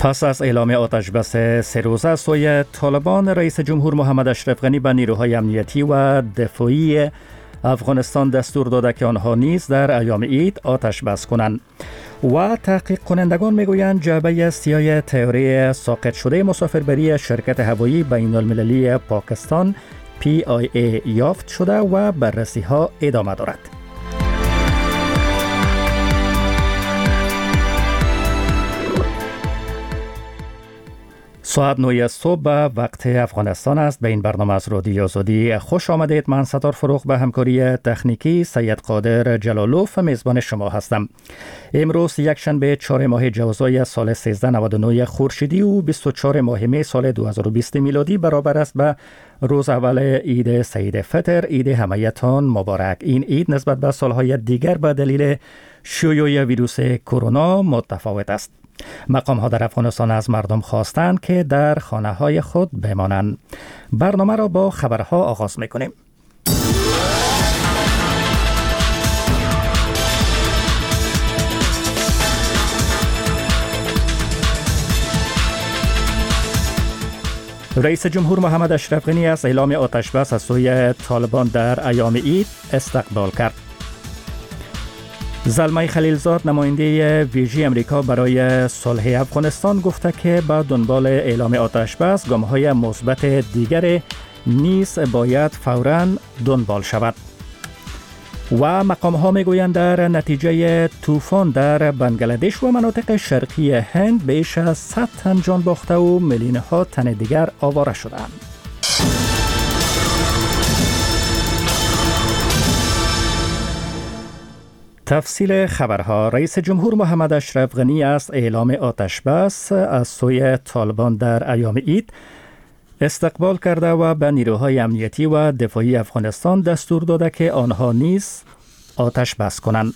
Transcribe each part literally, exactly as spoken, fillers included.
پس از اعلام آتش بس سه روزه از سوی طالبان، رئیس جمهور محمد اشرف غنی به نیروهای امنیتی و دفاعی افغانستان دستور داده که آنها نیز در ایام عید آتش بس کنند. و تحقیق کنندگان میگویند جعبه سیاه طیاره ساقط شده مسافربری شرکت هوایی بین المللی پاکستان پی آی ای یافت شده و بررسی ها ادامه دارد. ساعت نه صبح به وقت افغانستان است. به این برنامه از رادیو آزادی خوش آمدید. من ستار فروغ به همکاری تکنیکی سید قادر جلالوف میزبان شما هستم. امروز یک شنبه چهار ماه جوزای سال سیزده نود و نه خورشیدی و بیست و چهار ماه می سال دو هزار و بیست میلادی برابر است به روز اول عید سعید فطر. عید همه‌تان مبارک. این عید نسبت به سالهای دیگر به دلیل شیوع ویروس کرونا متفاوت است. مقام ها در افغانستان از مردم خواستند که در خانه های خود بمانند. برنامه را با خبرها آغاز میکنیم. رئیس جمهور محمد اشرف غنی از اعلام آتش بس از سوی طالبان در ایام عید استقبال کرد. زلمه خلیلزاد نماینده ویژه امریکا برای صلح افغانستان گفته که با دنبال اعلام آتش بس گام‌های مثبت دیگر نیز باید فوراً دنبال شود. و مقام‌ها میگویند در نتیجه طوفان در بنگلادش و مناطق شرقی هند بیش از صد تن جان باخته و میلیون‌ها تن دیگر آواره شدند. تفصیل خبرها. رئیس جمهور محمد اشرف غنی از اعلام آتش بس از سوی طالبان در ایام عید استقبال کرده و به نیروهای امنیتی و دفاعی افغانستان دستور داده که آنها نیز آتش بس کنند.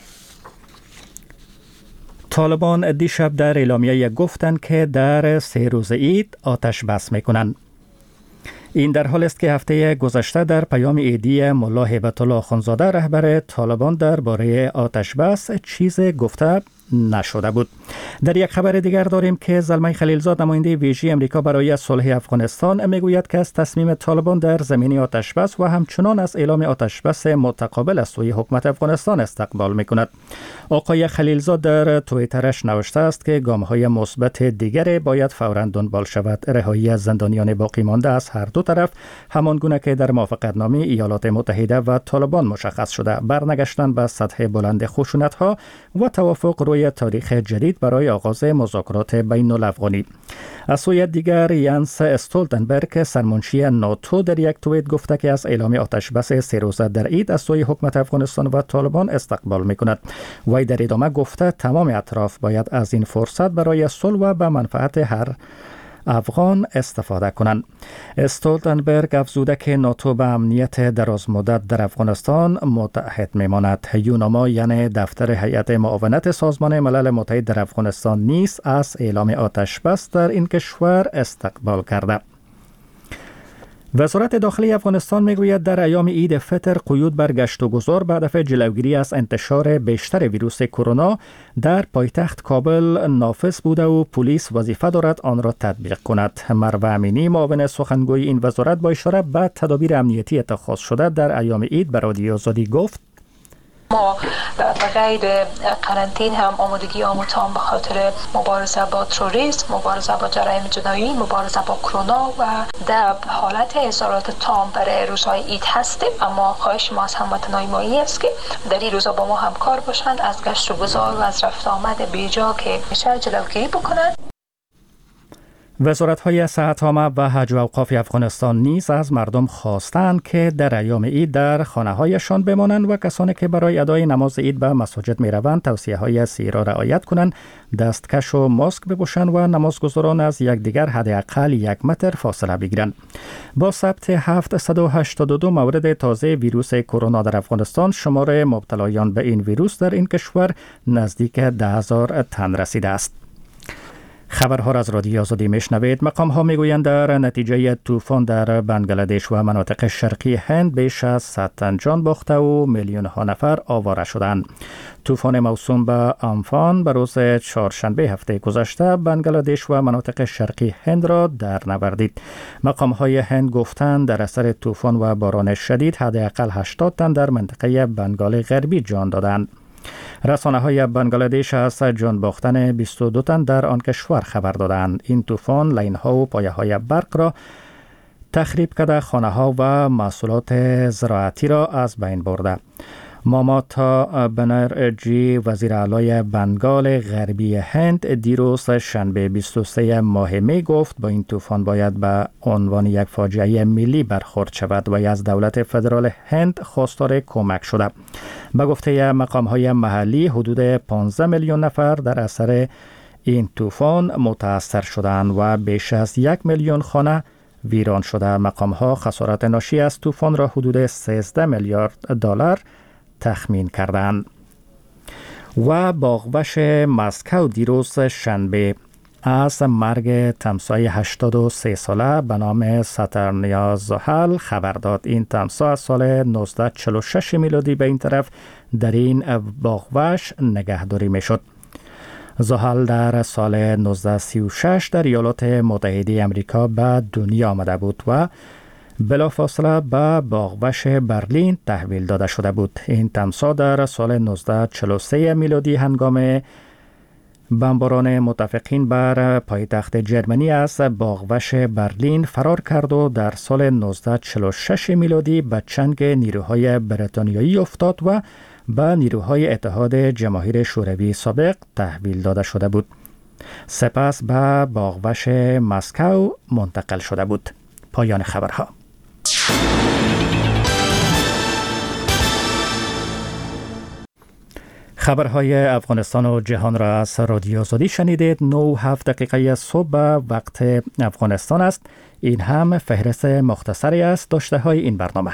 طالبان دیشب در اعلامیه گفتند که در سه روز عید آتش بس میکنند. این در حال است که هفته گذشته در پیام عیدی ملا هیبت الله اخندزاده رهبر طالبان درباره آتش بس چیز گفته نشده بود. در یک خبر دیگر داریم که زلمه خلیلزاد نماینده ویژه امریکا برای صلح افغانستان میگوید که از تصمیم طالبان در زمینه آتش بس و همچنان از اعلام آتش بس متقابل از سوی حکومت افغانستان استقبال میکند. آقای خلیلزاد در توییترش نوشته است که گام‌های مثبت دیگر باید فوراً دنبال شود. رهایی از زندانیان باقی مانده از هر دو طرف همان گونه که در موافقتنامه ایالات متحده و طالبان مشخص شده، برنگشتن به سطح بلند خشونت‌ها و توافق روی تاریخ جدید برای آغاز مذاکرات بین الافغانی. از سوی دیگر یانس استولتنبرگ سرمنشی ناتو در یک توییت گفته که از اعلام آتش بس سه روزه در عید از سوی حکومت افغانستان و طالبان استقبال میکند. وی در ادامه گفته تمام اطراف باید از این فرصت برای صلح و به منفعت هر افغان استفاده کنند. استولتنبرگ افزوده که ناتو به امنیت دراز مدت در افغانستان متحد میماند. یوناما یعنی دفتر هیئت معاونت سازمان ملل متحد در افغانستان نیز از اعلام آتش بس در این کشور استقبال کرده. وزارت داخلی افغانستان میگوید در ایام عید فطر قیود بر گشت و گذار به هدف جلوگیری از انتشار بیشتر ویروس کرونا در پایتخت کابل نافذ بوده و پلیس وظیفه دارد آن را تطبیق کند. مروه امینی معاون سخنگوی این وزارت با اشاره به تدابیر امنیتی اتخاذ شده در ایام عید به رادیو آزادی گفت: ما به غیر قرنطین هم آمادگی آمو تام به خاطر مبارزه با تروریسم، مبارزه با جرایم جنایی، مبارزه با کرونا و در حالت اظهارات تام برای روزهای عید هستیم. اما خواهش ما از هموطنان ما این است که در این روزا با ما همکار باشند، از گشت و گذار و از رفت آمد بیجا که میشه جلوگیری بکنند. وزارت‌های صحت عامه و حج و اوقاف افغانستان نیز از مردم خواستند که در ایام عید در خانه‌هایشان بمانند و کسانی که برای ادای نماز عید به مساجد می‌روند توصیه‌های صحی را رعایت کنند، دستکش و ماسک بپوشند و نمازگزاران از یکدیگر حداقل یک متر فاصله بگیرند. با ثبت هفتصد و هشتاد و دو مورد تازه ویروس کرونا در افغانستان، شمار مبتلایان به این ویروس در این کشور نزدیک ده هزار تن رسیده است. خبرها را از رادیو آزادی میشنوید. مقام ها میگویند در نتیجه طوفان در بنگلادش و مناطق شرقی هند بیش از صد تن جان باخته و میلیون ها نفر آواره شدند. طوفان موسوم به امفان به روز چهارشنبه هفته گذشته بنگلادش و مناطق شرقی هند را در نوردید. مقام های هند گفتند در اثر طوفان و باران شدید حداقل هشتاد تن در منطقه بنگال غربی جان دادند. رسانه های بنگلادش از جان باختن بیست و دو تن در آن کشور خبر دادند. این طوفان لاین ها و پایه های برق را تخریب کرده، خانه ها و محصولات زراعتی را از بین برده. ماماتا بنرژی وزیر اعلی بنگال غربی هند دیروز شنبه بیست و سوم ماه می گفت با این طوفان باید به عنوان یک فاجعه ملی برخورد شود و از دولت فدرال هند خواستار کمک شده. به گفته مقام های محلی حدود پانزده میلیون نفر در اثر این طوفان متاثر شدند و بیش از یک میلیون خانه ویران شده. مقام ها خسارت ناشی از طوفان را حدود سیزده میلیارد دلار تخمین کردند. و باغوش مسکو دیروز شنبه از مرگ تمسای هشتاد و سه ساله به نام ساترنیا زحل خبر داد. این تمسا از سال نوزده چهل و شش میلادی به این طرف در این باغوش نگهداری می شد. زحل در سال نوزده سی و شش در ایالات متحده امریکا به دنیا آمده بود و بلافاصله به باغوش برلین تحویل داده شده بود. این تمسا در سال نوزده چهل و سه میلادی هنگام بمباران متفقین بر پایتخت جرمنی از باغوش برلین فرار کرد و در سال نوزده چهل و شش میلادی به چنگ نیروهای بریتانیایی افتاد و به نیروهای اتحاد جماهیر شوروی سابق تحویل داده شده بود. سپس به باغوش مسکو منتقل شده بود. پایان خبرها. خبرهای افغانستان و جهان را از رادیو آزادی شنیدید. نه و هفت دقیقه صبح وقت افغانستان است. این هم فهرست مختصری است داشته های این برنامه.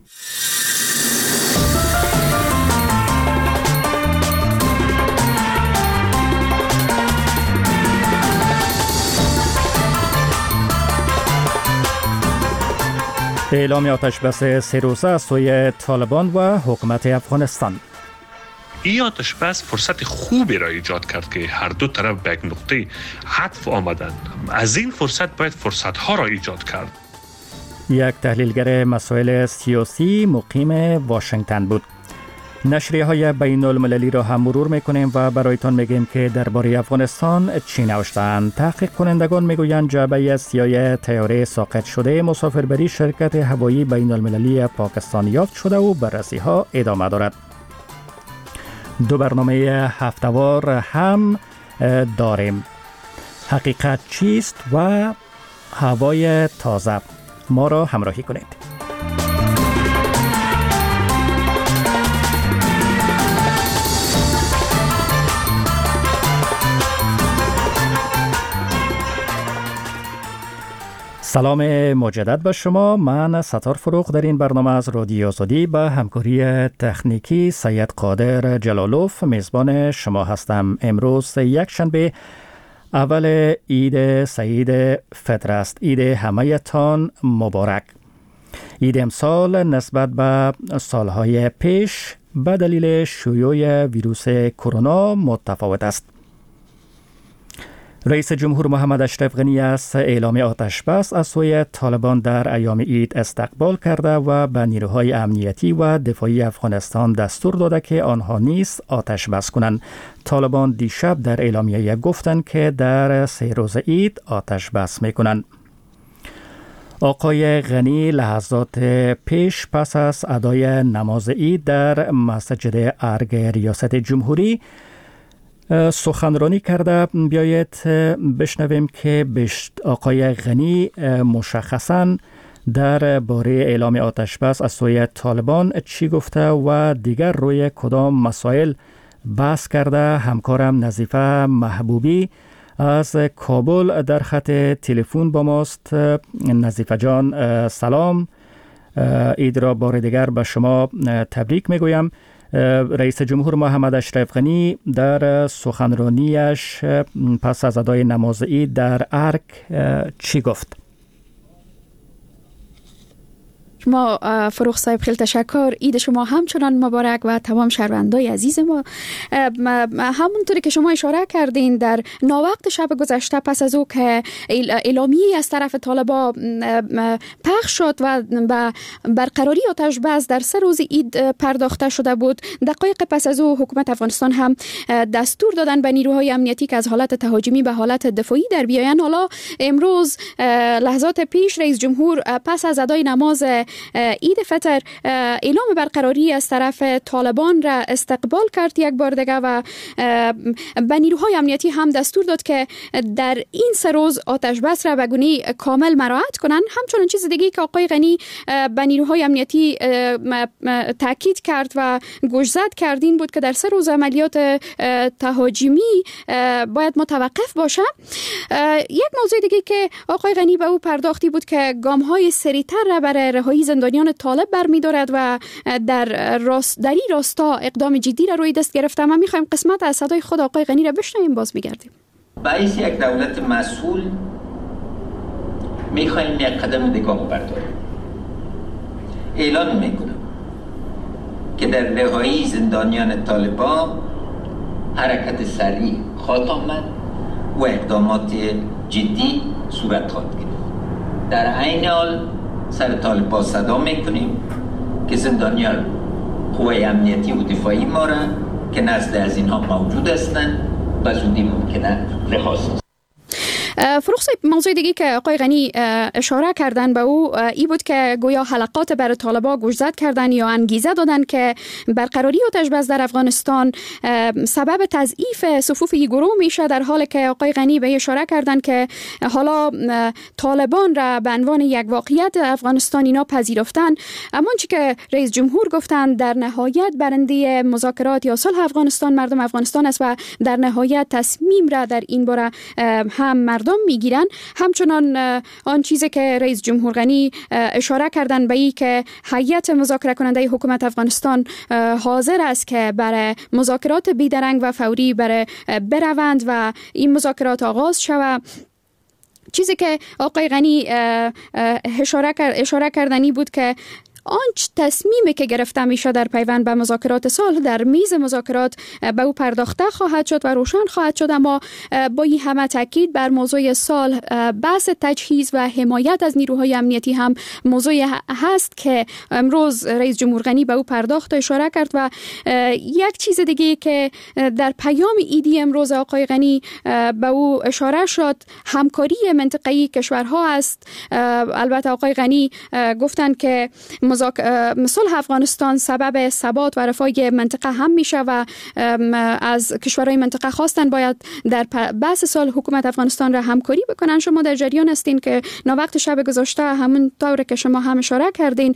اعلام آتش بس سه روزه از سوی طالبان و حکومت افغانستان. این آتش بس فرصت خوبی را ایجاد کرد که هر دو طرف به یک نقطه عطف آمدند. از این فرصت باید فرصت ها را ایجاد کرد. یک تحلیلگر مسائل سیاسی مقیم واشنگتن بود. نشریه های بین المللی را هم مرور میکنیم و برایتان میگیم که درباره افغانستان چی نوشتند. تحقیق کنندگان میگویند جعبه سیاه طیاره ساقط شده مسافربری شرکت هوایی بین المللی پاکستان یافت شده و بررسی ها ادامه دارد. دو برنامه هفته‌وار هم داریم. حقیقت چیست و هوای تازه. ما را همراهی کنید. سلام مجدد به شما. من ستار فروغ در این برنامه از رادیو آزادی به همکاری تکنیکی سید قادر جلالوف میزبان شما هستم. امروز یک شنبه اول عید سعید فطر است. عید همه تان مبارک. عید امسال نسبت به سالهای پیش به دلیل شیوع ویروس کرونا متفاوت است. رئیس جمهور محمد اشرف غنی از اعلام آتش بس از سوی طالبان در ایام عید استقبال کرده و به نیروهای امنیتی و دفاعی افغانستان دستور داده که آنها نیز آتش بس کنند. طالبان دیشب در اعلامیه گفتند که در سه روز عید آتش بس میکنند. آقای غنی لحظات پیش پس از ادای نماز عید در مسجد ارگ ریاست جمهوری سخنرانی کرده. بیایید بشنویم که آقای غنی مشخصاً در باره اعلام آتش بس از سوی طالبان چی گفته و دیگر روی کدام مسائل بحث کرده. همکارم نظیفه محبوبی از کابل در خط تلفن با ماست. نظیفه جان سلام، عید را بار دیگر به شما تبریک میگویم. رئیس جمهور محمد اشرف غنی در سخنرانیش پس از ادای نماز عید در ارگ چی گفت؟ شما فروخ صاحب خیلی تشکر. عید شما همچنان مبارک و تمام شهروندای عزیز ما. همونطوری که شما اشاره کردین در ناوقت شب گذشته پس از او که اعلامیه از طرف طالبا پخش شد و برقراری آتش بس در سه روز عید پرداخته شده بود، دقایق پس از او حکومت افغانستان هم دستور دادن به نیروهای امنیتی که از حالت تهاجمی به حالت دفاعی در بیایند. حالا امروز لحظات پیش رئیس جمهور پس از ادای نماز عید فطر اعلام برقراری از طرف طالبان را استقبال کرد یک بار دیگه و به نیروهای امنیتی هم دستور داد که در این سه روز آتش بس را به گونه کامل مراعات کنند. همچنین چیز دیگه که آقای غنی به نیروهای امنیتی تاکید کرد و گوشزد کرد این بود که در سه روز عملیات تهاجمی باید متوقف باشه. یک موضوع دیگه که آقای غنی به او پرداختی بود که گام‌های سریعتر را برای رهایی زندانیان طالب برمی‌دارد و در راست در این راستا اقدام جدی را روی دست گرفته. ما می‌خوایم قسمت از صدای خود آقای غنی را بشنویم، باز می‌گردیم. باعث یک دولت مسئول می‌خوایم یک قدم دیگه برداریم. اعلان می‌کنم که در رهایی زندانیان طالبان حرکت سریع خواهد آمد و اقدامات جدی صورت خواهد گرفت. در عین حال سر طالبان صدا میکنیم که زندانیان قوای امنیتی و دفاعی ما را که نزد از اینها موجود هستند و زودی ممکنه رها سازند. فروخ صاحب، موضوع دیگه که آقای غنی اشاره کردن به او ای بود که گویا حلقات بر طالبا گوشزد کردن یا انگیزه دادن که برقراری آتش بس در افغانستان سبب تضعیف صفوف این گروه میشه، در حالی که آقای غنی به اشاره کردن که حالا طالبان را به عنوان یک واقعیت افغانستان اینا پذیرفتن. اما چی که رئیس جمهور گفتن در نهایت برنده مذاکرات یا صلح افغانستان مردم افغانستان است و در نهایت تصمیم را در این باره هم مردم میگیرن. همچنان آن چیزی که رئیس جمهور غنی اشاره کردن به این که هیئت مذاکره کننده حکومت افغانستان حاضر است که برای مذاکرات بیدرنگ و فوری برای بروند و این مذاکرات آغاز شود. چیزی که آقای غنی اشاره اشاره کردنی بود که آنچه تصمیمی که گرفته میشه در پیوند به مذاکرات صلح در میز مذاکرات به او پرداخته خواهد شد و روشن خواهد شد. اما با این همه تاکید بر موضوع صلح، بحث تجهیز و حمایت از نیروهای امنیتی هم موضوعی هست که امروز رئیس جمهور غنی به او پرداخت و اشاره کرد. و یک چیز دیگه که در پیام عیدی امروز آقای غنی به او اشاره شد همکاری منطقه‌ای کشورها است. البته آقای غنی گفتند که صلح افغانستان سبب ثبات و رفاه منطقه هم میشه و از کشورهای منطقه خواستن باید در بحث صلح حکومت افغانستان را همکاری بکنن. شما در جریان هستین که ناوقت شب گذشته همون طور که شما هم اشاره کردین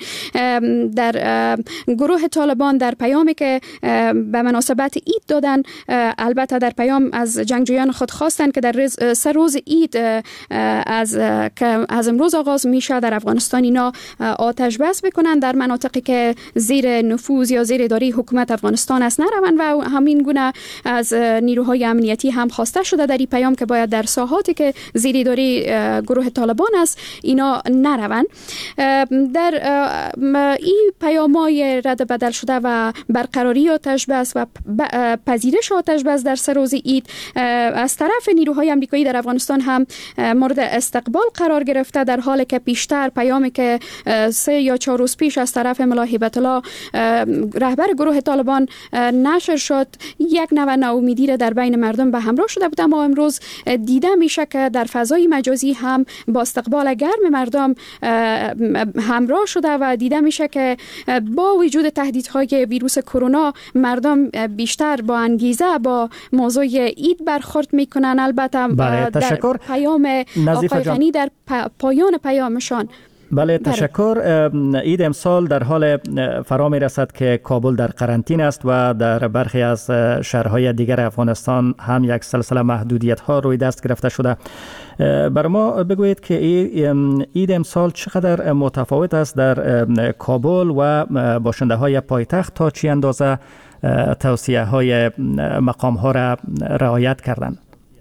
در گروه طالبان در پیامی که به مناسبت عید دادن، البته در پیام از جنگجویان خود خواستن که در سه روز عید از که از امروز آغاز میشه در افغانستان اینا آتش بس بکنن، در مناطقی که زیر نفوذ یا زیر اداره حکومت افغانستان است نروند و همین گونه از نیروهای امنیتی هم خواسته شده در این پیام که باید در ساحاتی که زیر اداره گروه طالبان است اینا نروند. در این پیام‌های رد بدل شده و برقراری آتش بس و پذیرش آتش بس در سه روز عید از طرف نیروهای آمریکایی در افغانستان هم مورد استقبال قرار گرفته، در حالی که پیشتر پیامی که سه یا چهار روز پیش از طرف ملا هیبت الله رهبر گروه طالبان نشر شد یک نوع ناامیدی را در بین مردم به همراه شده بود. اما امروز دیده میشه که در فضای مجازی هم با استقبال گرم مردم همراه شده و دیده میشه که با وجود تهدیدهای ویروس کرونا مردم بیشتر با انگیزه با موضوع عید برخورد میکنن. البته در پیام آقای غنی در پایان پیامشان بله تشکر. عید امسال در حال فرا می رسد که کابل در قرنطینه است و در برخی از شهرهای دیگر افغانستان هم یک سلسله محدودیت ها روی دست گرفته شده. بر ما بگویید که عید امسال چقدر متفاوت است در کابل و باشنده های پایتخت، تا چی اندازه توصیه های مقام ها را رعایت کردند؟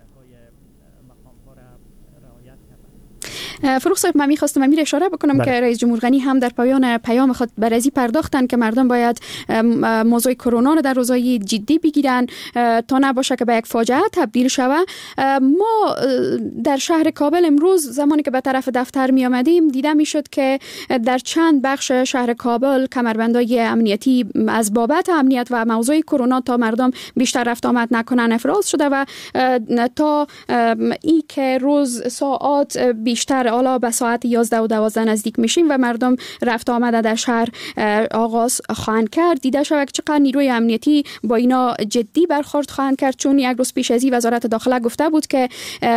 فروخ صاحب، من می‌خواستم امیر اشاره بکنم بله. که رئیس جمهور غنی هم در پایان پیام خود بر ازی پرداختن که مردم باید موضوع کرونا را در روزهای جدی بگیرن تا نباشه که به یک فاجعه تبدیل شود. ما در شهر کابل امروز زمانی که به طرف دفتر می آمدیم دیده می شد که در چند بخش شهر کابل کمربندهای امنیتی از بابت امنیت و موضوع کرونا تا مردم بیشتر رفت آمد نکنن افراز شده و تا ای که روز ساعات بیشتر حالا به ساعت یازده و دوازده نزدیک میشیم و مردم رفت آمده در شهر آغاز خواهند کرد. دیده شود که چقدر نیروی امنیتی با اینا جدی برخورد خواهند کرد، چون یک روز پیش از این وزارت داخله گفته بود که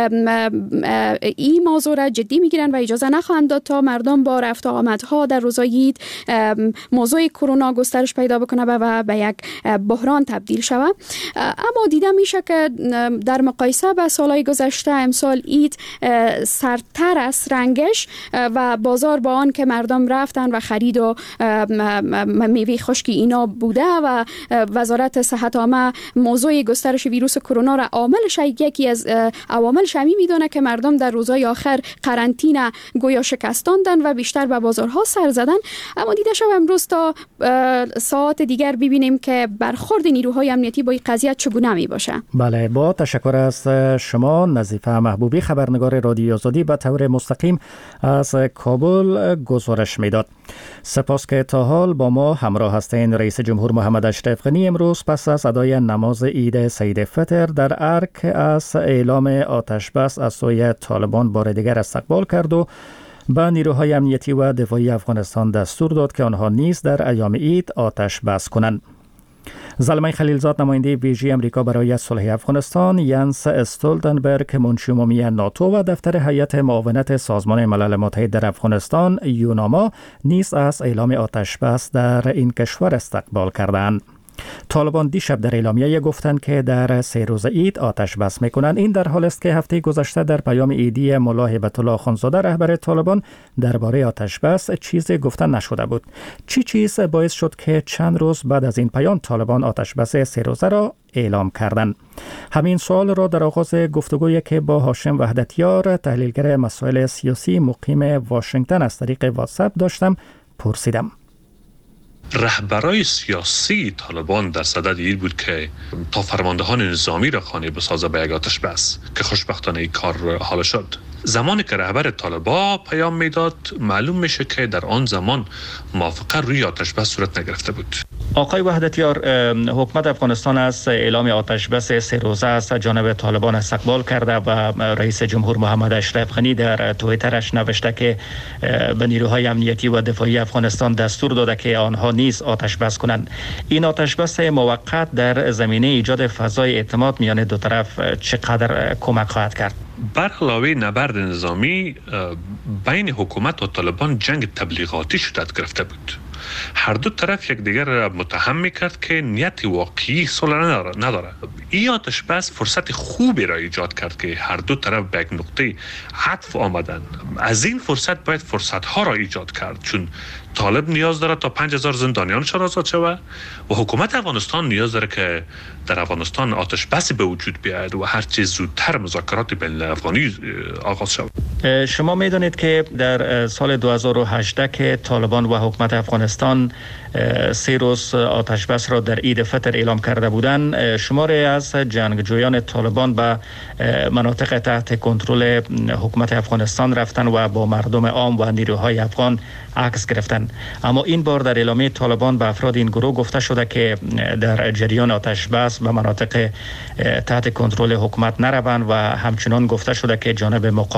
این موضوع را جدی میگیرن و اجازه نخواهند داد تا مردم با رفت و آمدها در روزهای عید موضوع کرونا گسترش پیدا بکنه و به یک بحران تبدیل شود. اما دیده میشه که در مقایسه با سالهای گذشته امسال عید سردتر است رنگش و بازار با آن که مردم رفتن و خرید و میوه خشکی اینا بوده و وزارت صحت عامه موضوع گسترش ویروس کرونا را عاملش یکی از عواملش همی میدونه که مردم در روزهای آخر قرنطینه گویا شکستاندن و بیشتر به بازارها سر زدن. اما دیده شد امروز تا ساعت دیگر ببینیم که برخورد نیروهای امنیتی با این قضیه چگونه می باشه. بله، با تشکر از شما نظیفه محبوبی، خبرنگار رادیو آزادی، به طور مستقیم از کابل گزارش میداد. سپاس که تا حال با ما همراه هستین. رئیس جمهور محمد اشرف غنی امروز پس از ادای نماز عید سعید فطر در ارک از اعلام آتش بس از سوی طالبان بار دیگر استقبال کرد و به نیروهای امنیتی و دفاعی افغانستان دستور داد که آنها نیز در ایام عید آتش بس کنند. زلمه خلیلزاد، نماینده ویژه امریکا برای صلح افغانستان، ینس استولتنبرگ، منشی عمومی ناتو و دفتر هیئت معاونت سازمان ملل متحد در افغانستان یوناما نیز از اعلام آتش بس در این کشور استقبال کردند. طالبان دیشب در اعلامیه گفتند که در سه روز عید آتش بس میکنند. این در حال است که هفته گذشته در پیام عیدی ملا هیبت الله اخوندزاده رهبر طالبان درباره آتش بس چیزی گفته نشده بود. چی چیز باعث شد که چند روز بعد از این پیام طالبان آتش بس سه روزه را اعلام کردند؟ همین سوال را در آغاز گفتگویی که با هاشم وحدتیار، تحلیلگر مسائل سیاسی مقیم واشنگتن، از طریق واتساپ داشتم پرسیدم. رهبرای سیاسی طالبان در صدد این بود که تا فرماندهان نظامی را خانه بسازه به یک آتش بس که خوشبختانه این کار حال شد. زمانی که رهبر طالبان پیام میداد معلوم میشه که در آن زمان موافقه روی آتش بس صورت نگرفته بود. آقای وحدتیار، حکومت افغانستان از اعلام آتش بس سه روزه از جانب طالبان استقبال کرده و رئیس جمهور محمد اشرف غنی در توییترش نوشته که به نیروهای امنیتی و دفاعی افغانستان دستور داده که آنها نیز آتش بس کنند. این آتش بس موقت در زمینه ایجاد فضای اعتماد میان دو طرف چقدر کمک خواهد کرد؟ برخلاف نبرد نظامی بین حکومت و طالبان جنگ تبلیغاتی صورت گرفته بود. هر دو طرف یک دیگر را متهم میکرد که نیت واقعی صلح نداره. این آتش بس فرصت خوبی را ایجاد کرد که هر دو طرف به یک نقطه عطف آمدن. از این فرصت باید فرصت ها را ایجاد کرد، چون طالب نیاز داره تا پنج هزار زندانیانش آزاد شود و حکومت افغانستان نیاز داره که در افغانستان آتش بس به وجود بیاید و هر چیز زودتر مذاکرات بین الافغانی آغاز شود. شما میدونید که در سال دو هزار و هجده که طالبان و حکومت افغانستان سه روز آتش بس را در عید فطر اعلام کرده بودند، شماری از جنگجویان طالبان به مناطق تحت کنترل حکومت افغانستان رفتن و با مردم عام و نیروهای افغان عکس گرفتند. اما این بار در اعلامیه طالبان به افراد این گروه گفته شده که در جریان آتش بس به مناطق تحت کنترل حکومت نروند و همچنان گفته شده که جانب مقابل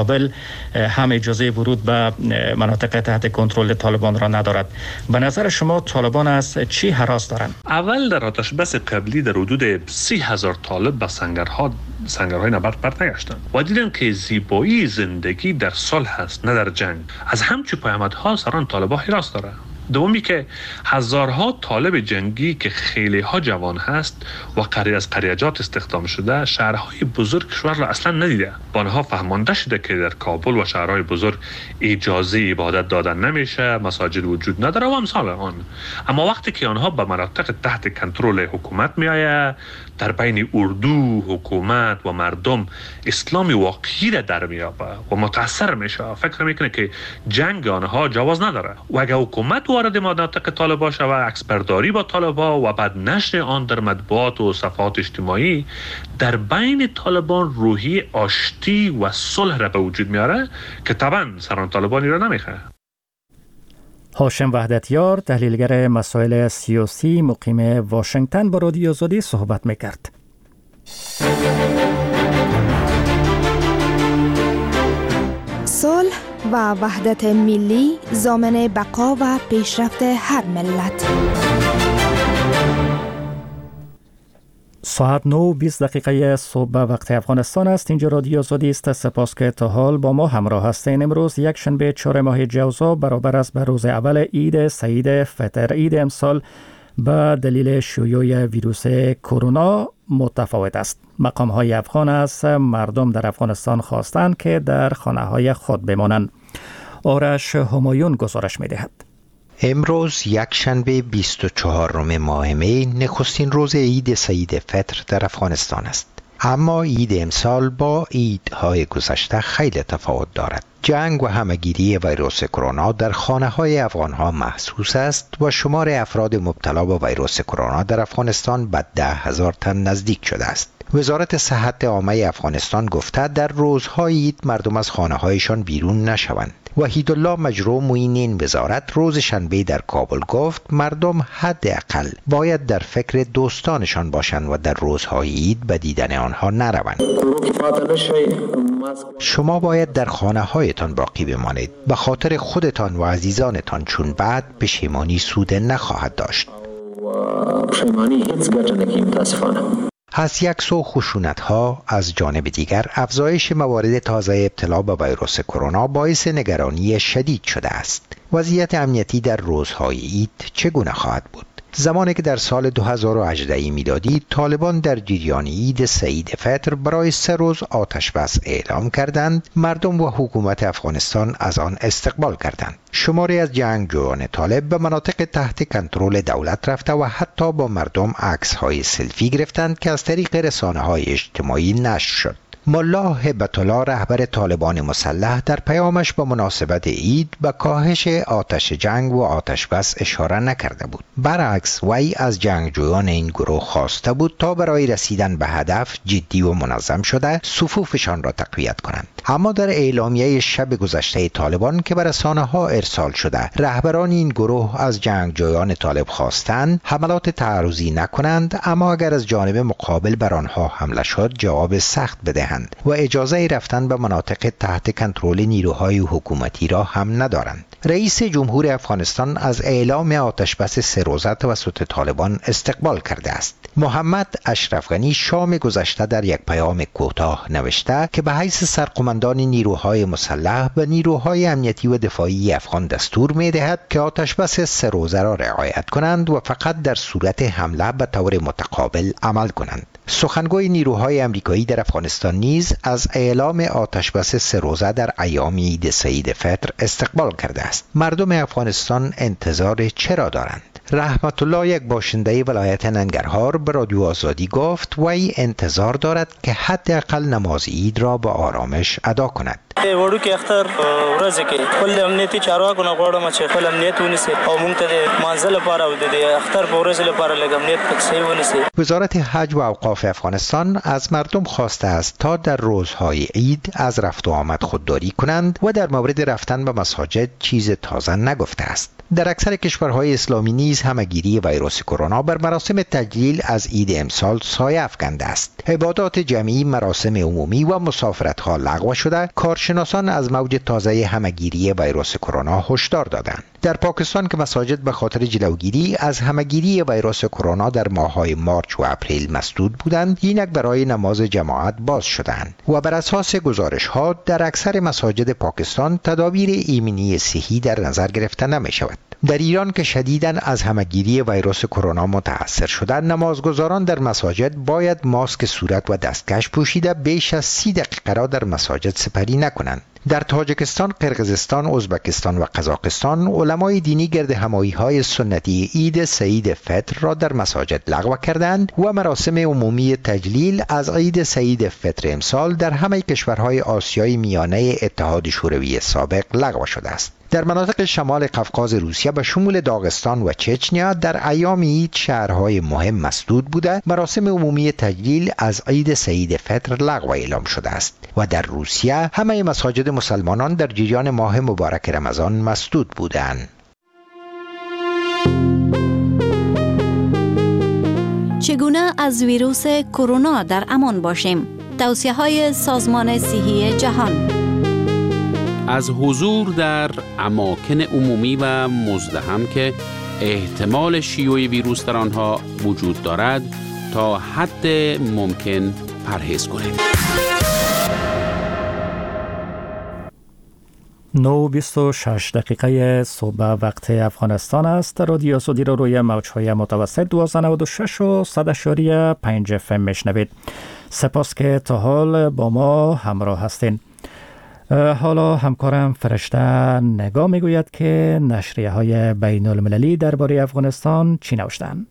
هم اجازه ورود به مناطق تحت کنترل طالبان را ندارد. به نظر شما طالبان از چی هراس دارند؟ اول در آتش بس قبلی در حدود سی هزار طالب به سنگرها سنگرهای نبرد برنگشتند و دیدن که زیبایی زندگی در صلح است نه در جنگ. از همچی پیامدها سران طالبان هراس داره. دومی که هزارها طالب جنگی که خیلی ها جوان هست و قریه از قریجات استخدام شده شهرهای بزرگ کشور را اصلا ندیده. با آنها فهمانده شده که در کابل و شهرهای بزرگ اجازه عبادت دادن نمیشه، مساجد وجود نداره و امثال آن. اما وقتی که آنها به مناطق تحت کنترل حکومت می آید، در بین اردو، حکومت و مردم اسلام واقعی را در میابه و متاثر میشه. فکر میکنه که جنگ آنها جواز نداره و اگر حکومت وارد مناطق طالبان شود، عکسبرداری با طالبان و بعد نشر آن در مطبوعات و صفحات اجتماعی، در بین طالبان روحی آشتی و صلح را به وجود میاره که طبعا سران طالبانی را نمیخواه. هاشم وحدتیار، تحلیلگر مسائل سیاسی مقیم واشنگتن، با رادیو آزادی صحبت میکرد. صلح و وحدت ملی ضامن بقا و پیشرفت هر ملت. ساعت نه و بیست دقیقه صبح وقت افغانستان است. اینجا رادیو آزادی است. سپاس که تا حال با ما همراه هستین. امروز یک شنبه چهار ماه جوزا برابر است به روز اول عید سعید فطر. عید امسال به دلیل شیوع ویروس کرونا متفاوت است. مقام های افغان از مردم در افغانستان خواستند که در خانه های خود بمانند. آرش همایون گزارش می دهد. امروز یک شنبه بیست و چهارم ماه می، نخستین روز عید سعید فطر در افغانستان است. اما عید امسال با عیدهای گذشته خیلی تفاوت دارد. جنگ و همهگیری ویروس کرونا در خانه های افغان ها محسوس است و شمار افراد مبتلا به ویروس کرونا در افغانستان به ده هزار تن نزدیک شده است. وزارت صحت عامه افغانستان گفته در روزهای عید مردم از خانه هایشان بیرون نشوند. وحیدالله مجروح معین این وزارت روز شنبه در کابل گفت مردم حداقل باید در فکر دوستانشان باشند و در روزهای عید به دیدن آنها نروند. شما باید در خانه هایتان باقی بمانید به خاطر خودتان و عزیزانتان، چون بعد پشیمانی سود نخواهد داشت. از یک سو خشونت ها، از جانب دیگر افزایش موارد تازه ابتلا به ویروس کرونا باعث نگرانی شدید شده است. وضعیت امنیتی در روزهای عید چگونه خواهد بود؟ زمانی که در سال دو هزار و هجده میلادی طالبان در جریان عید سعید فطر برای سه روز آتش بس اعلام کردند، مردم و حکومت افغانستان از آن استقبال کردند. شماری از جنگجویان طالب به مناطق تحت کنترل دولت رفته و حتی با مردم عکس‌های سلفی گرفتند که از طریق رسانه‌های اجتماعی نشر شد. ملا هبت الله، رهبر طالبان مسلح، در پیامش با مناسبت عید به کاهش آتش جنگ و آتش بس اشاره نکرده بود. برعکس وی از جنگجویان این گروه خواسته بود تا برای رسیدن به هدف جدی و منظم شده صفوفشان را تقویت کنند. اما در اعلامیه شب گذشته طالبان که به رسانه‌ها ارسال شده، رهبران این گروه از جنگجویان طالب خواستند حملات تعرضی نکنند، اما اگر از جانب مقابل بر آنها حمله شد جواب سخت بدهند و اجازه رفتن به مناطق تحت کنترل نیروهای حکومتی را هم ندارند. رئیس جمهور افغانستان از اعلام آتش بس سه روزه توسط طالبان استقبال کرده است. محمد اشرف غنی شام گذشته در یک پیام کوتاه نوشته که به حیث سرقمندان نیروهای مسلح به نیروهای امنیتی و دفاعی افغان دستور می‌دهد که آتش بس سه روزه را رعایت کنند و فقط در صورت حمله به طور متقابل عمل کنند. سخنگوی نیروهای امریکایی در افغانستان نیز از اعلام آتش بس سه روزه در ایام عید سعید فطر استقبال کرده است. مردم افغانستان انتظار چرا دارند؟ رحمت الله، یک باشنده ولایت ننگرهار، به رادیو آزادی گفت وی انتظار دارد که حداقل نماز عید را با آرامش ادا کند. وړو کې اختر ورځ کې خپل امنیتي چارواکو نه غواړم چې خپل امنیت ونیسي او موږ ته د مانځل لپاره او د اختر په ورځ لپاره لږ امنیت پکې ونیسي. وزارت حج و اوقاف افغانستان از مردم خواسته است تا در روزهای عید از رفت و آمد خودداری کنند و در مورد رفتن به مساجد چیز تازه نگفته است. در اکثر کشورهای اسلامی نیز همهگیری ویروس کرونا بر مراسم تجلیل از عید امسال سایه افکنده است. عبادات جمعی، مراسم عمومی و مسافرت‌ها لغو شده، کارش روانشناسان از موج تازه همهگیری ویروس کرونا هشدار دادند. در پاکستان که مساجد به خاطر جلوگیری از همهگیری ویروس کرونا در ماه‌های مارچ و اپریل مسدود بودند، اینک برای نماز جماعت باز شدند و بر اساس گزارش‌ها در اکثر مساجد پاکستان تدابیر ایمنی صحی در نظر گرفته نمی‌شود. در ایران که شدیداً از همهگیری ویروس کرونا متأثر شدند، نمازگزاران در مساجد باید ماسک صورت و دستکش پوشیده بیش از سی دقیقه را در مساجد سپری نکنند. در تاجیکستان، قرقیزستان، ازبکستان و قزاقستان علمای دینی گرد همایی‌های سنتی عید سعید فطر را در مساجد لغو کردند و مراسم عمومی تجلیل از عید سعید فطر امسال در همه کشورهای آسیای میانه اتحاد شوروی سابق لغو شده است. در مناطق شمال قفقاز روسیه به شمول داغستان و چچنیا در ایام عید شهرهای مهم مسدود بوده، مراسم عمومی تجلیل از عید سعید فطر لغو اعلام شده است و در روسیه همه مساجد مسلمانان در جریان ماه مبارک رمضان مسدود بودند. چگونه از ویروس کرونا در امان باشیم؟ توصیه‌های سازمان صحی جهان. از حضور در اماکن عمومی و مزدحم که احتمال شیوع ویروس در آنها وجود دارد تا حد ممکن پرهیز کنید. نو بیست و شش دقیقه صبح وقت افغانستان است. رادیو سودی رو روی موج‌های متوسط دویست و نود و شش و صد اشاری پنج اف ام میشنوید. سپاس که تا حال با ما همراه هستین. حالا همکارم فرشته نگاه میگوید که نشریه های بین المللی درباره افغانستان چی نوشتند.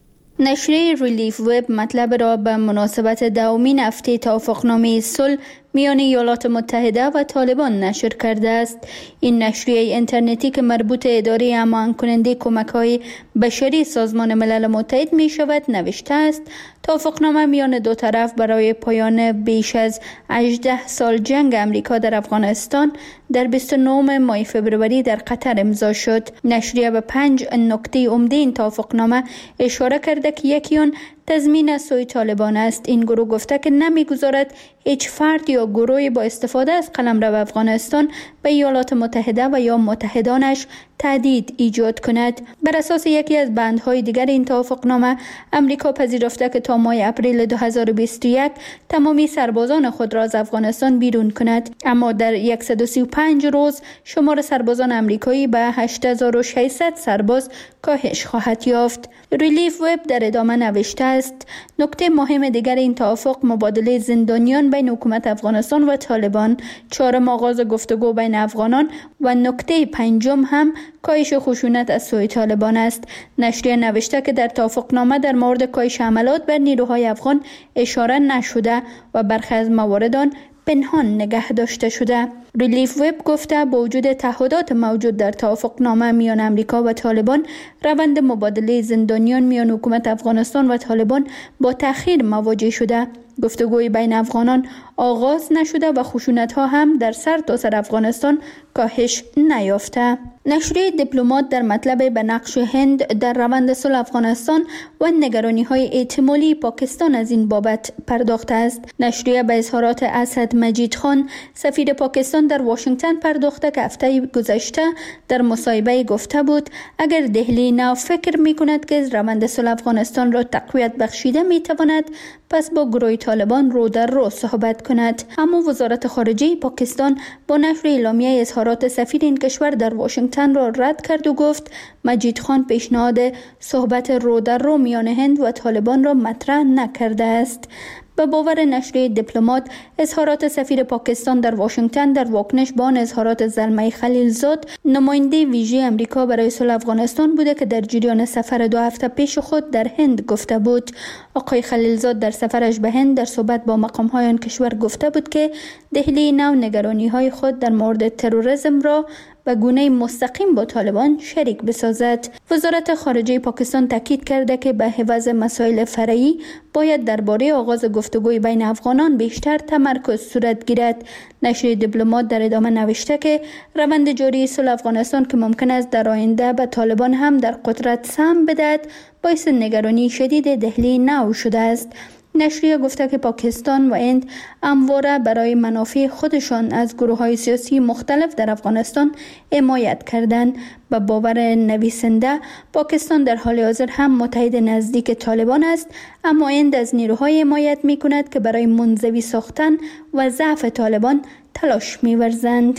نشریه ریلیف وب مطلب را به مناسبت دومین هفته توافقنامه صلح میان ایالات متحده و طالبان نشر کرده است. این نشریه اینترنتی که مربوط اداره امان کننده کمک‌های بشری سازمان ملل متحد می شود نوشته است توافقنامه میان دو طرف برای پایان بیش از هجده سال جنگ امریکا در افغانستان در بیست و نه ماه فبروری در قطر امضا شد. نشریه به پنج نکته عمده این توافقنامه اشاره کرده که یکی آن تضمین سوی طالبان است. این گروه گفته که نمیگذارد هیچ فرد یا گروهی با استفاده از قلمرو افغانستان به ایالات متحده و یا متحدانش تهدید ایجاد کند. بر اساس یکی از بندهای دیگر این توافقنامه، امریکا پذیرفته که تا ماه اپریل دو هزار و بیست و یک تمامی سربازان خود را از افغانستان بیرون کند، اما در صد و سی و پنج روز شمار سربازان امریکایی به هشت هزار و ششصد سرباز کاهش خواهد یافت. ریلیف وب در ادامه نوشته است نکته مهم دیگر این توافق مبادله زندانیان بین حکومت افغانستان و طالبان، چهارم آغاز گفتگو بین افغانان و نکته پنجم هم کاهش خشونت از سوی طالبان است. نشریه نوشته که در توافقنامه در مورد کاهش حملات بر نیروهای افغان اشاره نشده و برخی از موارد آن پنهان نگه داشته شده. ریلیف وب گفته با وجود تعهدات موجود در توافقنامه میان امریکا و طالبان، روند مبادله زندانیان میان حکومت افغانستان و طالبان با تأخیر مواجه شده. گفتگوی بین افغانان آغاز نشده و خشونت ها هم در سر تا سر افغانستان کاهش نیافته. نشریه دیپلمات در مطلب به نقش هند در روند صلح افغانستان و نگرانی های احتمالی پاکستان از این بابت پرداخته است. نشریه به اظهارات اسد مجید خان سفیر پاکستان در واشنگتن پرداخته که هفته گذشته در مصاحبه گفته بود اگر دهلی نو فکر می کند که روند صلح افغانستان را تقویت بخشیده می تواند پس با گروه طالبان رو در رو صحبت کند. اما وزارت خارجه پاکستان با نشر اعلامیه اظهارات سفیر این کشور در واشنگتن را رد کرد و گفت مجید خان پیشنهاد صحبت رو در رو میان هند و طالبان را مطرح نکرده است. به باور نشریه دیپلمات، اظهارات سفیر پاکستان در واشنگتن در واکنش به آن اظهارات زلمه خلیلزاد، نماینده ویژه امریکا برای صلح افغانستان بوده که در جریان سفر دو هفته پیش خود در هند گفته بود. آقای خلیلزاد در سفرش به هند در صحبت با مقام‌های آن کشور گفته بود که دهلی نو نگرانی‌های خود در مورد تروریسم را و گونه مستقیم با طالبان شریک بسازد. وزارت خارجه پاکستان تاکید کرده که به عوض مسائل فرعی باید درباره آغاز گفتگوی بین افغانان بیشتر تمرکز صورت گیرد. نشریه دیپلمات در ادامه نوشته که روند جاری صلح افغانستان که ممکن است در آینده به طالبان هم در قدرت سهم بدهد باعث نگرانی شدید دهلی نو شده است. نشریه گفته که پاکستان و هند همواره برای منافع خودشان از گروه‌های سیاسی مختلف در افغانستان حمایت کردند. به باور نویسنده، پاکستان در حال حاضر هم متحد نزدیک طالبان است، اما هند از نیروهای حمایت می‌کند که برای منزوی ساختن و ضعف طالبان تلاش می‌ورزند.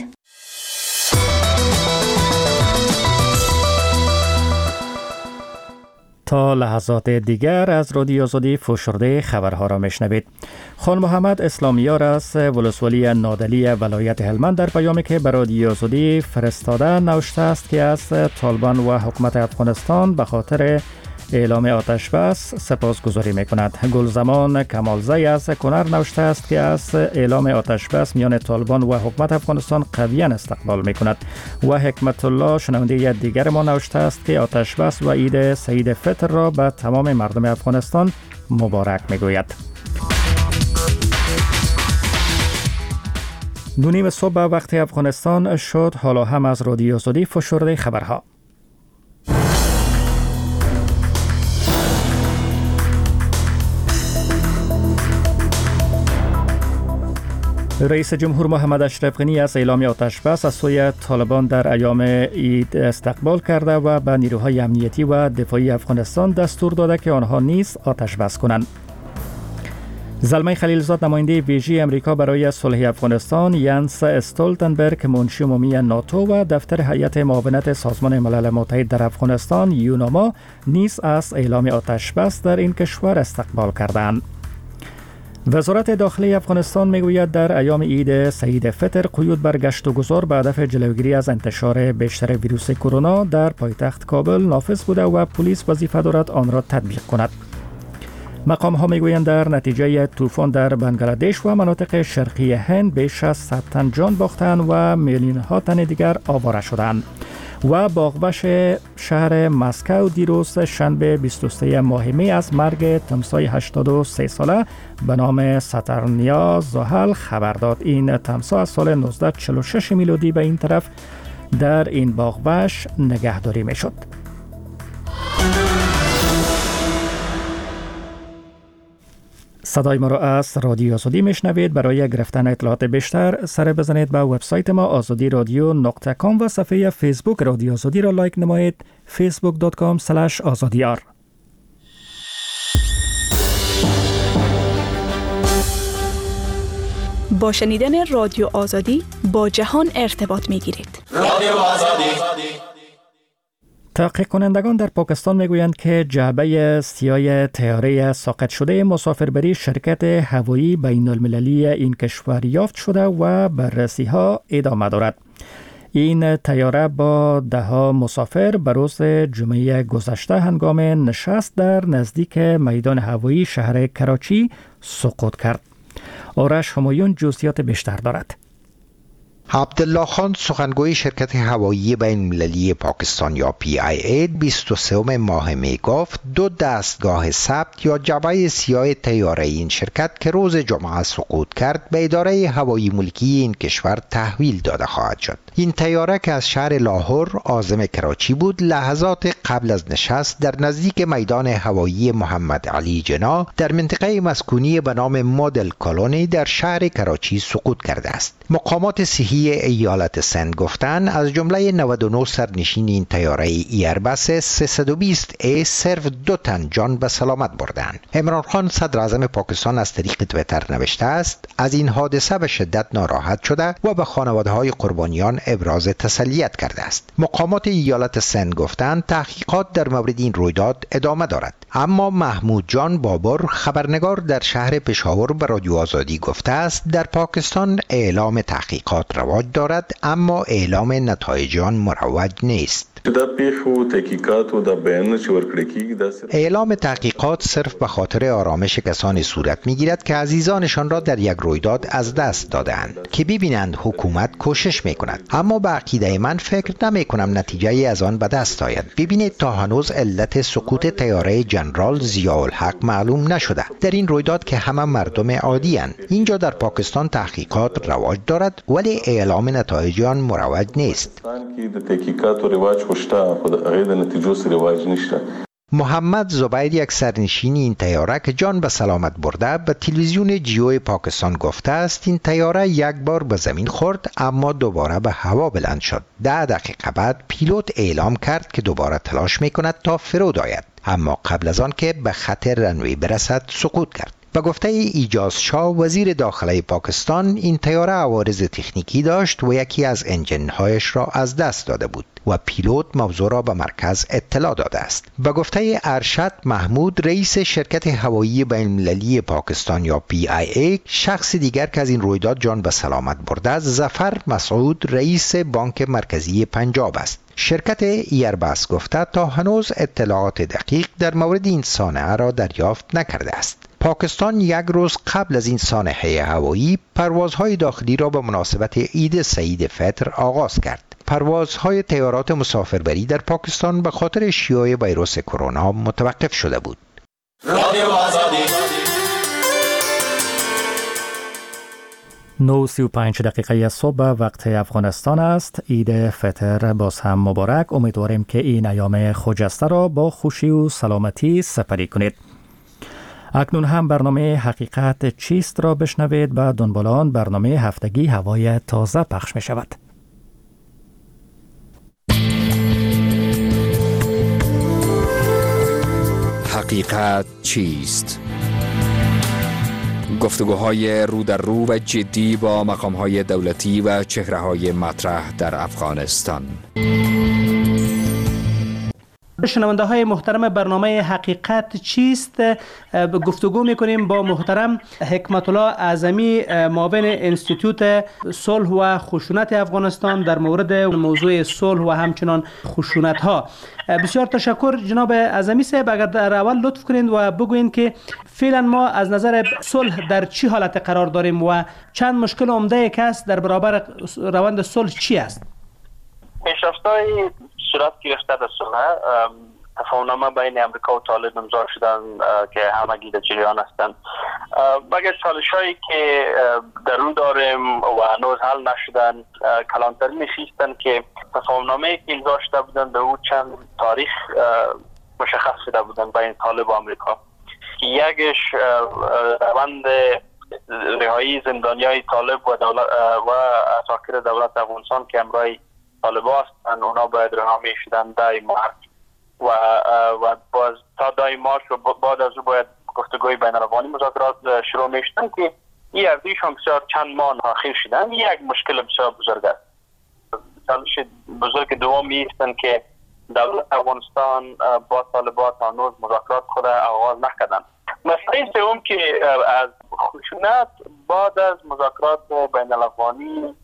تا لحظات دیگر از رادیو آزادی فشرده خبرها را میشنوید. خان محمد اسلامیار از ولسوالی نادلی ولایت هلمند در پیامی که به رادیو آزادی فرستاده نوشته است که از طالبان و حکومت افغانستان به خاطر اعلام آتش بس سپاسگزاری میکند. گلزمان کمالزی از کنر نوشته است که از اعلام آتش بس میان طالبان و حکومت افغانستان قویاً استقبال میکند. و حکمت الله شنونده دیگر ما نوشته است که آتش بس و عید سعید فطر را به تمام مردم افغانستان مبارک میگوید. دو نیم صبح وقت افغانستان شد. حالا هم از رادیو آزادی فشرده خبرها. رئیس جمهور محمد اشرف غنی از اعلام آتش بس از سوی طالبان در ایام عید استقبال کرده و به نیروهای امنیتی و دفاعی افغانستان دستور داده که آنها نیز آتش بس کنند. زلمه خلیلزاد نماینده ویژه امریکا برای صلح افغانستان ینس استولتنبرگ منشی عمومی ناتو و دفتر هیئت معاونت سازمان ملل متحد در افغانستان یوناما نیز از اعلام آتش بس در این کشور استقبال کردند. وزارت داخلی افغانستان میگوید در ایام عید سعید فطر قیود بر گشت و گذار به هدف جلوگیری از انتشار بیشتر ویروس کرونا در پایتخت کابل نافذ بوده و پلیس وظیفه دارد آن را تطبیق کند. مقام ها میگویند در نتیجه طوفان در بنگلادش و مناطق شرقی هند بیش از صد تن جان باختند و میلیون ها تن دیگر آواره شدند. و باغوش شهر مسکو دیروز شنبه بیست و سوم ماه می از مرگ تمسای هشتاد و سه ساله به نام ساترنیا زحل خبر داد. این تمسا از سال نوزده چهل و شش میلادی به این طرف در این باغوش نگهداری می شد. صدای ما را از رادیو آزادی میشنوید. برای گرفتن اطلاعات بیشتر سر بزنید به وبسایت ما آزادی رادیو نقطه کام و صفحه فیسبوک رادیو آزادی را لایک نمایید. فیسبوک دات کام اسلش آزادیار. با شنیدن رادیو آزادی با جهان ارتباط میگیرید. رادیو آزادی. تحقیق کنندگان در پاکستان میگویند که جعبه سیاه طیاره ساقط شده مسافربری شرکت هوایی بین المللی این کشور یافت شده و بررسی ها ادامه دارد. این طیاره با ده ها مسافر به روز جمعه گذشته هنگام نشست در نزدیک میدان هوایی شهر کراچی سقوط کرد. آرش همایون جزئیات بیشتر دارد. عبدالله خان سخنگوی شرکت هوایی بین المللی پاکستان یا پی آی ای بیست و سوم ماه می گفت دو دستگاه ثبت یا جعبه سیاه طیاره این شرکت که روز جمعه سقوط کرد به اداره هوایی ملکی این کشور تحویل داده خواهد شد. این طیاره که از شهر لاهور عازم کراچی بود لحظات قبل از نشست در نزدیک میدان هوایی محمد علی جنا در منطقه مسکونی به نام مدل کالونی در شهر کراچی سقوط کرده است. مقامات صحی ایالت سند گفتند از جمله نود و نه سرنشین این طیاره ایربس سیصد و بیست ای صرف دو تن جان به سلامت بردند. عمران خان صدر اعظم پاکستان از طریق توییتر نوشته است از این حادثه به شدت ناراحت شده و به خانواده‌های قربانیان ابراز تسلیت کرده است. مقامات ایالت سند گفتند تحقیقات در مورد این رویداد ادامه دارد. اما محمود جان بابر خبرنگار در شهر پشاور به رادیو آزادی گفته است در پاکستان اعلام تحقیقات رواج دارد اما اعلام نتایج آن مروج نیست. اعلام تحقیقات صرف به خاطر آرامش کسانی صورت میگیرد که عزیزانشان را در یک رویداد از دست دادند که ببینند حکومت کوشش میکند، اما به عقیده من فکر نمی کنم نتیجه از آن به دست آید. ببینید تا هنوز علت سقوط طیاره جنرال ضیاءالحق معلوم نشده. در این رویداد که همه مردم عادی اند. اینجا در پاکستان تحقیقات رواج دارد ولی اعلام نتایج آن مروج نیست. محمد زبیر، یک سرنشین این طیاره که جان به سلامت برده، به تلویزیون جیو پاکستان گفته است این طیاره یک بار به زمین خورد اما دوباره به هوا بلند شد. ده دقیقه بعد پیلوت اعلام کرد که دوباره تلاش میکند تا فرود آید، اما قبل از آن که به خط رنوی برسد سقوط کرد. به گفته ایجاز شاه وزیر داخله پاکستان، این طیاره عوارض تکنیکی داشت و یکی از انجن‌هایش را از دست داده بود و پیلوت موضوع را به مرکز اطلاع داده است. به گفته ارشد محمود، رئیس شرکت هوایی بین‌المللی پاکستان یا پی آی ای، شخص دیگر که از این رویداد جان به سلامت برده است، ظفر مسعود، رئیس بانک مرکزی پنجاب است. شرکت ایربس گفته تا هنوز اطلاعات دقیق در مورد این صانعه را دریافت نکرده است. پاکستان یک روز قبل از این سانحه هوایی پروازهای داخلی را به مناسبت عید سعید فطر آغاز کرد. پروازهای طیارات مسافربری در پاکستان به خاطر شیوع ویروس کرونا متوقف شده بود. رادیو آزادی نه و سی و پنج دقیقه صبح وقت افغانستان است. عید فطر باز هم مبارک. امیدواریم که این ایام خجسته را با خوشی و سلامتی سپری کنید. اکنون هم برنامه حقیقت چیست را بشنوید. و دنبال آن برنامه هفتگی هوای تازه پخش می شود. حقیقت چیست؟ گفتگوهای رو در رو و جدی با مقامهای دولتی و چهره‌های مطرح در افغانستان. شنونده های محترم برنامه حقیقت چیست، گفتگو میکنیم با محترم حکمت الله اعظمی، معاون انستیتوت صلح و خشونت افغانستان در مورد موضوع صلح و همچنان خشونت ها. بسیار تشکر جناب اعظمی صاحب. اگر در اول لطف کنید و بگوین که فعلا ما از نظر صلح در چی حالت قرار داریم و چند مشکل عمده که است در برابر روند صلح چی است؟ پیشرفت‌های صورت گرفته در صلح، تفاهم‌نامه بین امریکا و طالب امضا شدن که همگی در جریان هستند. مگر چالش‌هایی که در رو داریم و هنوز حل نشدن، کلانترین می‌خواستند که تفاهم‌نامه‌ای که امضا شده بودند به او چند تاریخ مشخص شده بودند بین طالب و امریکا. یکیش روند رهایی زندانیای طالب و دولت و اساکر دولت افغانستان که همراه طالبان هستند، اونا باید رها میشدن دای مارچ و و باز تا دای مارچ و بعد از او باید گفتگوی بین الافغانی مذاکرات شروع میشدن که این اردیشان بسیار چند ماه تاخیر شدن. یک مشکل بسیار بزرگ است. چالش بزرگ دومی هستند که دولت افغانستان با طالبان هنوز مذاکرات خود آغاز نکردن. مسئله سوم که از خشونت بعد از مذاکرات بین الافغانی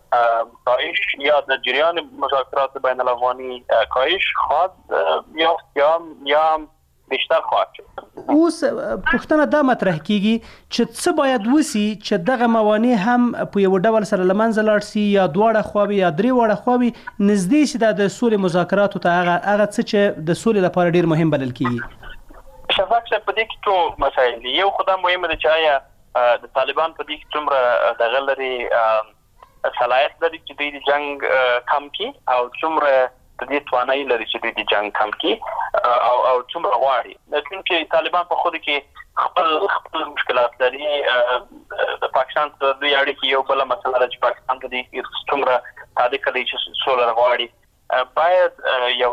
کاهش یا در جریان مذاکرات بین الافغانی کاهش خواهد یا یا هم بیشتر خواهد شد. اوس پوښتنه دا مطرح کیږي چې څه باید وسی چې دغه موانع هم په یو ډول سره لمنځه لاړ سي یا دواړه خواوې یا درې واړه خواوې نږدې سي د سولې مذاکراتو ته هغه هغه څه چې د سولې لپاره ډیر مهم بلل کیږي. شفاق صاحب په دې کې ټول مسایل دي. یو خدای مهمه ده چې آیا د طالبان په دې کې څومره دغه لري صلاحیت لري چې دوی د جنگ کم کړي او څومره د دې توانایي لري چې دوی د جنگ کم کړي او او څومره غواړي. چې طالبان په خود کې خپل خپل مشکلات لري. د پاکستان سره دوی اړیکې یو بل مسله ده چې پاکستان ته دې څومره صادق دی چې سوله غواړي. باید یو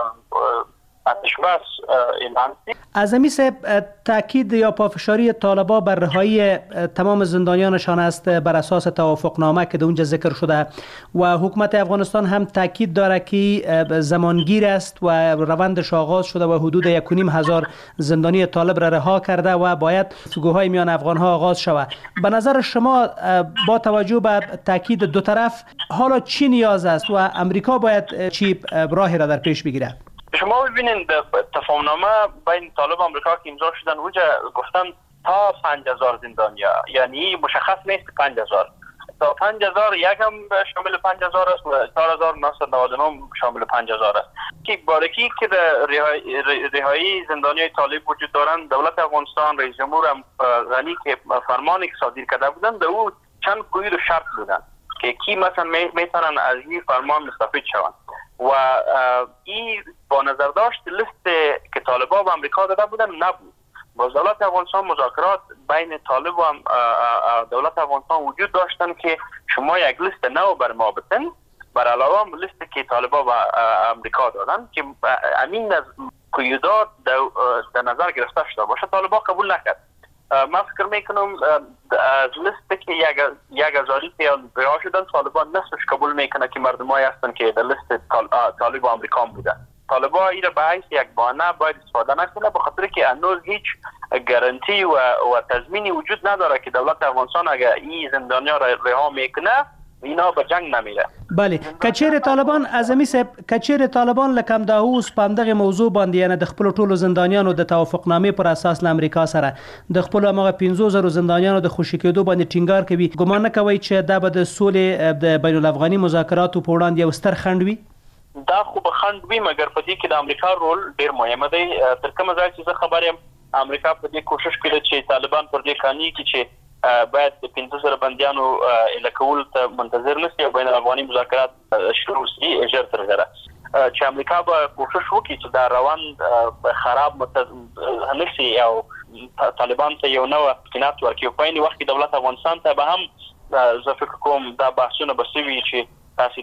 اعظمی صاحب، تاکید یا پافشاری طالبان بر رهایی تمام زندانیانشان است بر اساس توافقنامه که در اونجا ذکر شده و حکومت افغانستان هم تاکید داره که زمانگیر است و روندش آغاز شده و حدود یک و نیم هزار زندانی طالب را رها کرده و باید گفتگوهای میان افغانها آغاز شود. به نظر شما با توجه به تاکید دو طرف حالا چی نیاز است و امریکا باید چی راهی را در پیش بگیره؟ شما ببینید تفاهمنامه بین طالب و امریکا که امضا شدن اونجا گفتن تا پنج هزار زندانیا، یعنی مشخص نیست پنج هزار تا پنج هزار، یک هم شامل پنج هزار است و چهار هزار و نهصد و نود و نه شامل پنج هزار است. که بارکی که در رهایی زندانیای طالب وجود دارند، دولت افغانستان رئیس جمهور غنی که فرمانی که صادر کرده بودند به او چند قید و شرط بودند که کی مثلا میتونن از این فرمان مستفید شوند. و این با نظر داشت لیست که طالبان به امریکا داده بودن نبود. با دولت افغانستان مذاکرات بین طالب و دولت افغانستان وجود داشتن که شما یک لیست نو بر ما بتن بر علاوه لیستی که طالبان به امریکا دادن که امین از قیودات در نظر گرفته شده باشه. طالبان قبول نکرد. من فکر میکنم از لیستی که یک هزاری که رها شدن طالبان نصفش قبول میکنه که مردمایی هستن که در لیست طالب و امریکا بودن. طالبان این را به حیث یک بهانه باید استفاده نکنه، به خاطر که هنوز هیچ گارانتی و و تضمینی وجود نداره که دولت افغانستان اگر این زندانیا را رها میکنه اینا به جنگ نمیره. بله کچیر طالبان اعظمي صاحب کچیر طالبان لکم دا اوس په دغه موضوع باندې یعنی د خپل ټولو زندانیانو د توافقنامې پر اساس له امریکا سره د خپل هغه پنځه زره زندانیانو د خوشی کېدو باندې ټینګار کوي، ګمان نه کوي چې دا به د سولې د بین الافغاني مذاکراتو په وړاندې یو ستر خنډ وي؟ دا خو به خنډ وي، مګر په دې کې د امریکا رول ډیر مهم دی. تر کومه ځای چې زه خبر یم امریکا په دې کوشش کوي چې طالبان پر دې قانوني کې چې باید د پنځه زره بندیانو الکول ته منتظر نشي او بین الافغاني مذاکرات شروع شي اجر تر غره چې امریکا به کوشش وکړي چې دا روان خراب نشي او طالبان ته یو نوې امکانات ورکړي. په این وخت کې دولت افغانستان ته به هم زه فکر کوم دا بحثونه به سوي چې تاسو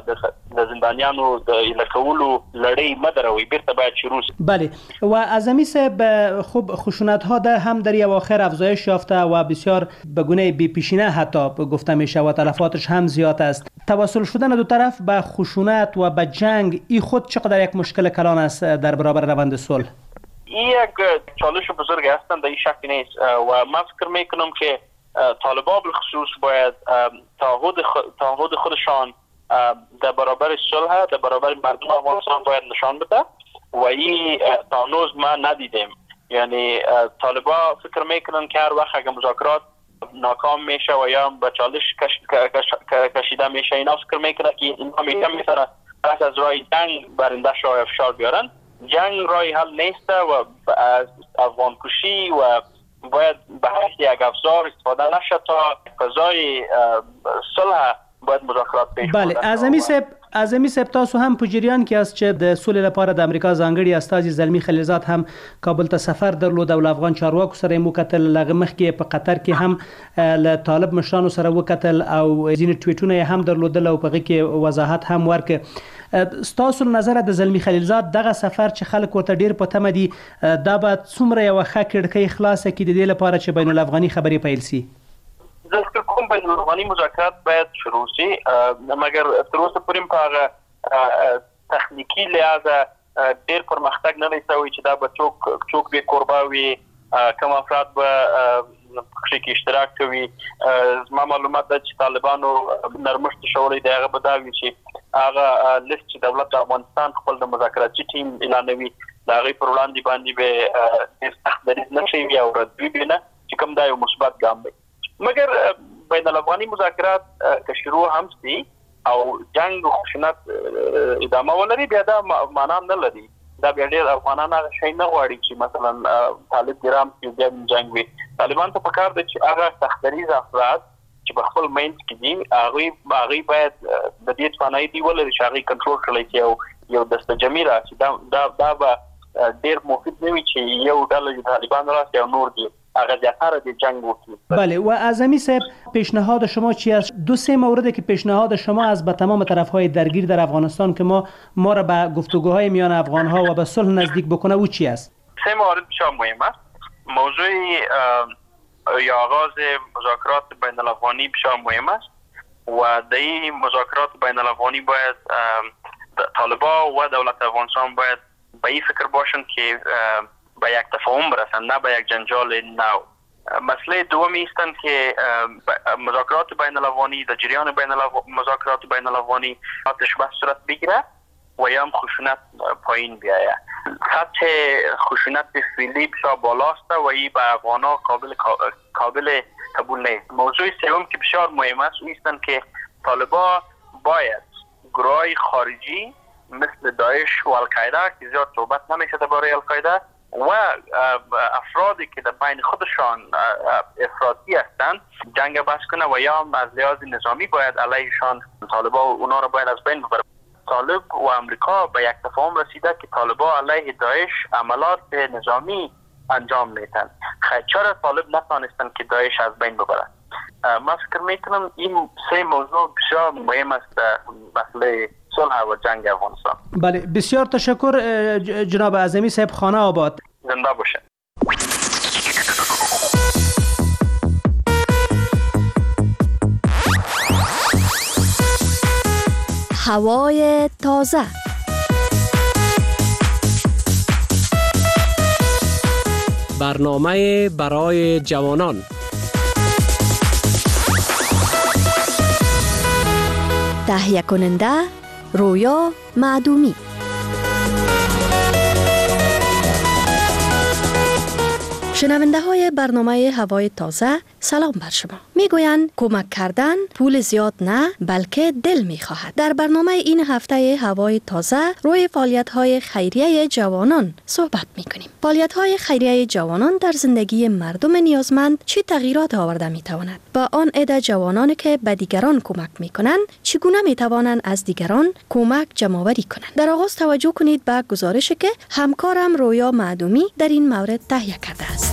د زندانیانو د الکولو لړۍ مدروي بیرته باید شروع شي. بله و اعظمي صاحب خوب خشونت ها در هم در اواخر افزایش یافته و بسیار به گونه بی پیشینه حتی گفته میشه و تلفاتش هم زیاد است. توسل شدن دو طرف به خشونت و به جنگ این خود چقدر یک مشکل کلان است در برابر روند صلح؟ این یک چالش بزرگ هستند، در این شک نیست و من فکر میکنم که طالبان بالخصوص باید تعهد تعهد خودشان در برابر صلح در برابر مردم افغانستان باید نشان بده و این تا هنوز ما ندیدیم. یعنی طالبان فکر میکنن که هر وقت اگه مذاکرات ناکام میشه و یا به چالش کش، کش، کشیده میشه اینا فکر میکنن که اینا میتونن میتونن پس از راه جنگ برنده شاه افشار بیارن. جنگ راه حل نیست و از افغان کشی و باید به حیث یک افزار استفاده نشه تا فضای صلح باید مذاکرات پیش بله اعظمي صاحب اعظمي صاحب تاسو هم په جریان کې است چې د سولې لپاره د امریکا ځانګړي استازي زلمی خلیلزاد هم کابل ته سفر درلود او افغان چارواکو سره مو کتل، لغه مخکې په قطر کې هم له طالب مشرانو سره وکتل او ځینې ټویټونه هم درلودل او په هغه کې وضاحت هم ورک. ستاسو نظر د زلمی خلیلزاد دغه سفر چې خلک ورته ډیر په تمه دي دا به څومره یو ښه کړکۍ خلاصه کړي د دې لپاره چې بین الافغاني خبرې پیل شي؟ زه فکر کوم بین الافغاني مذاکرات باید شروع شي، مګر تر اوسه پورې په هغه تخنیکی لحاظ ډیر پرمختګ نه دی شوی چې دا به څوک څوک به قربا وي، کوم افراد به پکې کې اشتراک کوي. زما معلومات ده چې طالبانو نرمښت شوی دی هغه به دا وي چې هغه لیست چې دولت افغانستان خپل د مذاکراتي ټیم اعلانوي د هغې پر وړاندې باندې به ډېر سخت دریځ نه شي او ردوي به نه چې کوم دا یو مثبت ګام دی. مګر بین الافغاني مذاکرات که شروع هم شي او جنگ او خشونت ادامه ولري بیا دا معنا نه لري. دا بیا ډېر افغانان هغه شی نه غواړي چې مثلا طالب ګرام چې بیا جنگ وي. طالبان ته پکار دی چې هغه سختدریز افراد چې په خپل منځ کې دي هغه هغه باید د دې توانایي دی ولري چې هغه کنټرول کړي چې یو یو دسته جمیره چې دا دا دا به ډېر مفید نه وي چې یو ډله طالبان راسي او نور دي هغه زیاتره د جنگ وکړي. بله و اعظمي صاحب پیشنهاد شما چی است؟ دو سه مورد که پیشنهاد شما از به تمام طرف‌های درگیر در افغانستان که ما ما را به گفتگوهای میان افغان‌ها و به صلح نزدیک بکنه او چی است؟ سه مورد بسیار مهم است. موضوع یا آغاز مذاکرات بین الافغانی بسیار مهم است و در این مذاکرات بین الافغانی باید طالبان و دولت افغانستان باید به این فکر باشند که به یک تفاهم برسند نه به یک جنجال نو. مسئله دومی هستند که مذاکرات بین الافغانی در جریان بین مذاکرات بین الافغانی آتش بس صورت بگیره و یا هم خشونت پایین بیاید. سطح خشونت فعلی بسیار بالاست و این به افغانا قابل قابل قبول نیست. موضوع سوم که بسیار مهم است او هستند که طالبان باید گروهای خارجی مثل داعش و القاعده که زیاد صحبت نمیشه درباره القاعده و افرادی که در بین خودشان افراطی هستند جنگ بس کنه و یا از لحاظ نظامی باید علیهشان طالبان اونا رو باید از بین ببره. طالب و امریکا به یک تفاهم رسیده که طالبان علیه داعش عملات نظامی انجام میتن. چرا طالب نتانستن که داعش از بین ببرن؟ من فکر میکنم این سه موضوع بسیار مهم است در مسئله صلح و جنگ افغانستان. بله، بسیار تشکر جناب اعظمی صاحب. خانه آباد. زنده باشه. هوای تازه. برنامه برای جوانان. تهیه کننده رویا معدومی. شنونده های برنامه هوای تازه، سلام بر شما. میگویند کمک کردن پول زیاد نه بلکه دل میخواهد. در برنامه این هفته هوای تازه روی فعالیت های خیریه جوانان صحبت میکنیم. فعالیت های خیریه جوانان در زندگی مردم نیازمند چه تغییرات آورده میتواند؟ با آن عده جوانانی که به دیگران کمک میکنند چگونه میتوانند از دیگران کمک جمع‌آوری کنند؟ در آغاز توجه کنید به گزارشی که همکارم رویا معدومی در این مورد تهیه کرده است.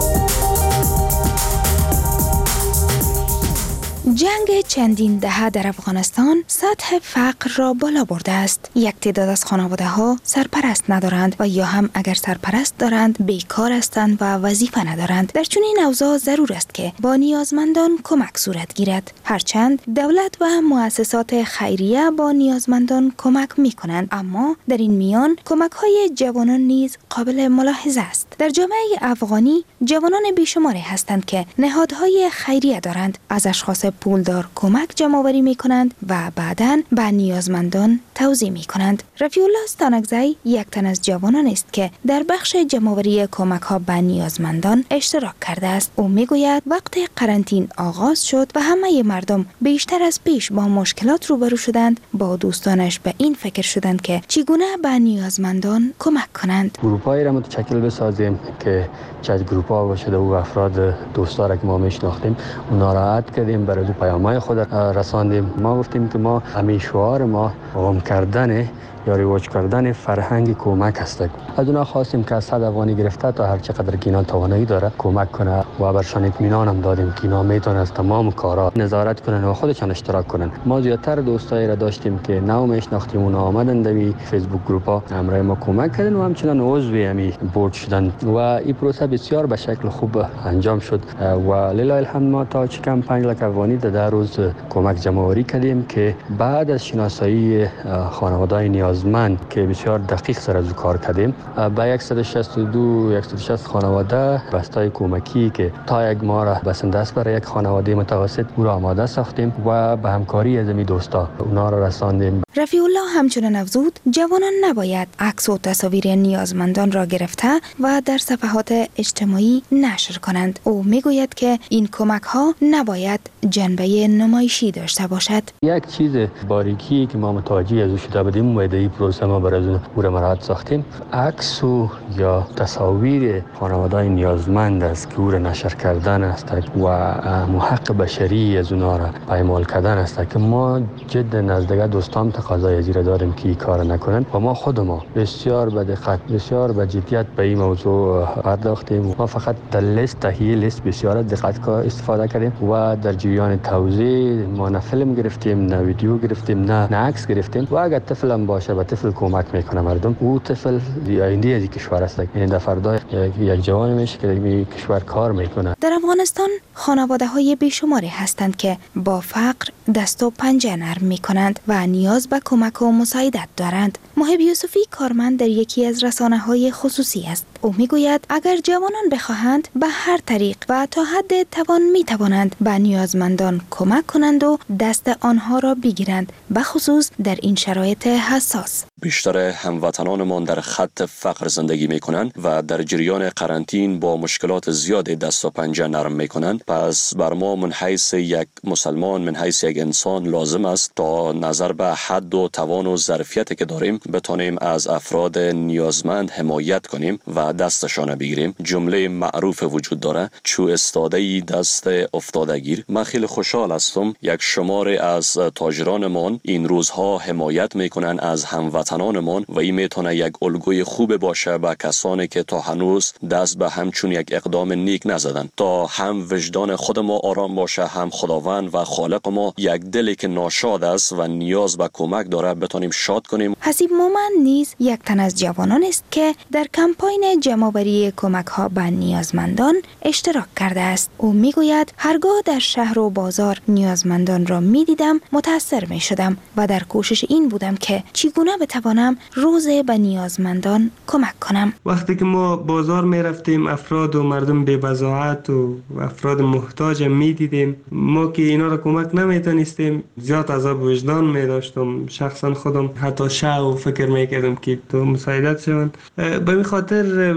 جنگ چندین دهه در افغانستان سطح فقر را بالا برده است. یک تعداد از خانواده ها سرپرست ندارند و یا هم اگر سرپرست دارند بیکار هستند و وظیفه ندارند. در چنین اوضاع ضرور است که با نیازمندان کمک صورت گیرد. هرچند دولت و مؤسسات خیریه با نیازمندان کمک می کنند، اما در این میان کمک های جوانان نیز قابل ملاحظه است. در جامعه افغانی جوانان بیشماری هستند که نهادهای خیریه دارند، از اشخاص پولدار کمک جمع‌آوری می‌کنند و بعداً به نیازمندان توزیع می‌کنند. رفیع الله استانکزی یک تن از جوانان است که در بخش جمع‌آوری کمک‌ها به نیازمندان اشتراک کرده است. او می‌گوید وقت قرنطینه آغاز شد و همه مردم بیشتر از پیش با مشکلات روبرو شدند. با دوستانش به این فکر شدند که چگونه به نیازمندان کمک کنند. گروپ‌هایی را متشکل بسازیم که چند گروپ‌ها باشه و افراد دوستا را که ما میشناختیم اونا را عد کردیم، برای دو پیام‌های خود رساندیم. ما گفتیم که ما همین شعار ما قوم کردن یا رواج کردن فرهنگ کمک است. از اونا خواستیم که از صد افغانی گرفته تا هر چقدر که اینا توانایی داره کمک کنه و برشان اطمینان هم دادیم که اینا میتونن از تمام کارا نظارت کنن و خودشان اشتراک کنن. ما زیادتر دوستایی را داشتیم که نو میشناختیم، اونا آمدن در فیسبوک گروپا همراه ما کمک کردن و همچنان عضو همین بورد شدن و این پروسه بسیار به شکل خوب انجام شد و لله الحمد ما تا چکم پنج لک افغانی در روز کمک جمع‌آوری کردیم که بعد از شناسایی خانواده‌های نیازمند که بسیار دقیق سر از کار کردیم با صد و شصت و دو صد و شصت خانواده بستای کمکی که تا یک ماه را بسنده است برای یک خانواده متوسط او را آماده ساختیم و به همکاری از می دوستا اونا را رساندیم. رفیع الله همچنین افزود جوانان نباید عکس و تصاویر نیازمندان را گرفته و در صفحات اجتماعی نشر کنند. او میگوید که این کمک ها نباید جنبه نمایشی داشته باشد. یک چیز باریکی که ما متوجه از شده بودیم و این پروسه ما برای از اون مراحت ساختیم، عکس و یا تصاویر خانواده‌های نیازمند است که او را نشر کردن است و حق بشری از اونها را پایمال کردن است که ما جد نزدیک دوستان تقاضای از این داریم که این کار نکنند و ما خود ما بسیار به دقت بسیار به جدیت به این موضوع پرداختیم. ما فقط در لیست تهیه لیست بسیار دقت استفاده کردیم و در جریان توزیع ما نه فیلم گرفتیم نه ویدیو گرفتیم نه نه عکس گرفتیم و اگر طفل هم باشه به طفل کمک میکنه مردم. او طفل آینده از کشور است، یعنی در فردا یک جوان میشه که در کشور کار میکنه. در افغانستان خانواده های بیشماری هستند که با فقر دست و پنجه نرم میکنند و نیاز به کمک و مساعدت دارند. محب یوسفی کارمند در یکی از رسانه های خصوصی است. او میگوید اگر جوانان بخواهند به هر طریق و تا حد توان میتوانند به نیازمندان کمک کنند و دست آنها را بگیرند، به خصوص در این شرایط حساس. بیشتر هموطنانمان در خط فقر زندگی میکنند و در جریان قرنطینه با مشکلات زیاد دست و پنجه نرم میکنند. پس بر ما من حیث یک مسلمان، من حیث یک انسان لازم است تا نظر به حد و توان و ظرفیتی که داریم بتانیم از افراد نیازمند حمایت کنیم و و دستشان بگیریم. جمله معروف وجود داره، چو استاده دست افتادگیر. من خیلی خوشحال هستم یک شمار از تاجرانمان این روزها حمایت میکنن از هموطنانمان و این میتونه یک الگوی خوب باشه به کسانی که تا هنوز دست به همچون یک اقدام نیک نزدن، تا هم وجدان خود ما آرام باشه، هم خداوند و خالق ما یک دلی که ناشاد است و نیاز به کمک داره بتونیم شاد کنیم. حسیب مومن نیز یک تن از جوانان است که در کمپاین جمع‌آوری کمک ها به نیازمندان اشتراک کرده است. او میگوید هرگاه در شهر و بازار نیازمندان را میدیدم متاثر می شدم و در کوشش این بودم که چگونه بتوانم روز به نیازمندان کمک کنم. وقتی که ما بازار می رفتیم افراد و مردم بی بضاعت و افراد محتاج می دیدیم، ما که اینا را کمک نمی تونستیم زیاد عذاب وجدان می داشتم. شخصا خودم حتی شع و فکر می کردم که تو مساعدت شوند. به این خاطر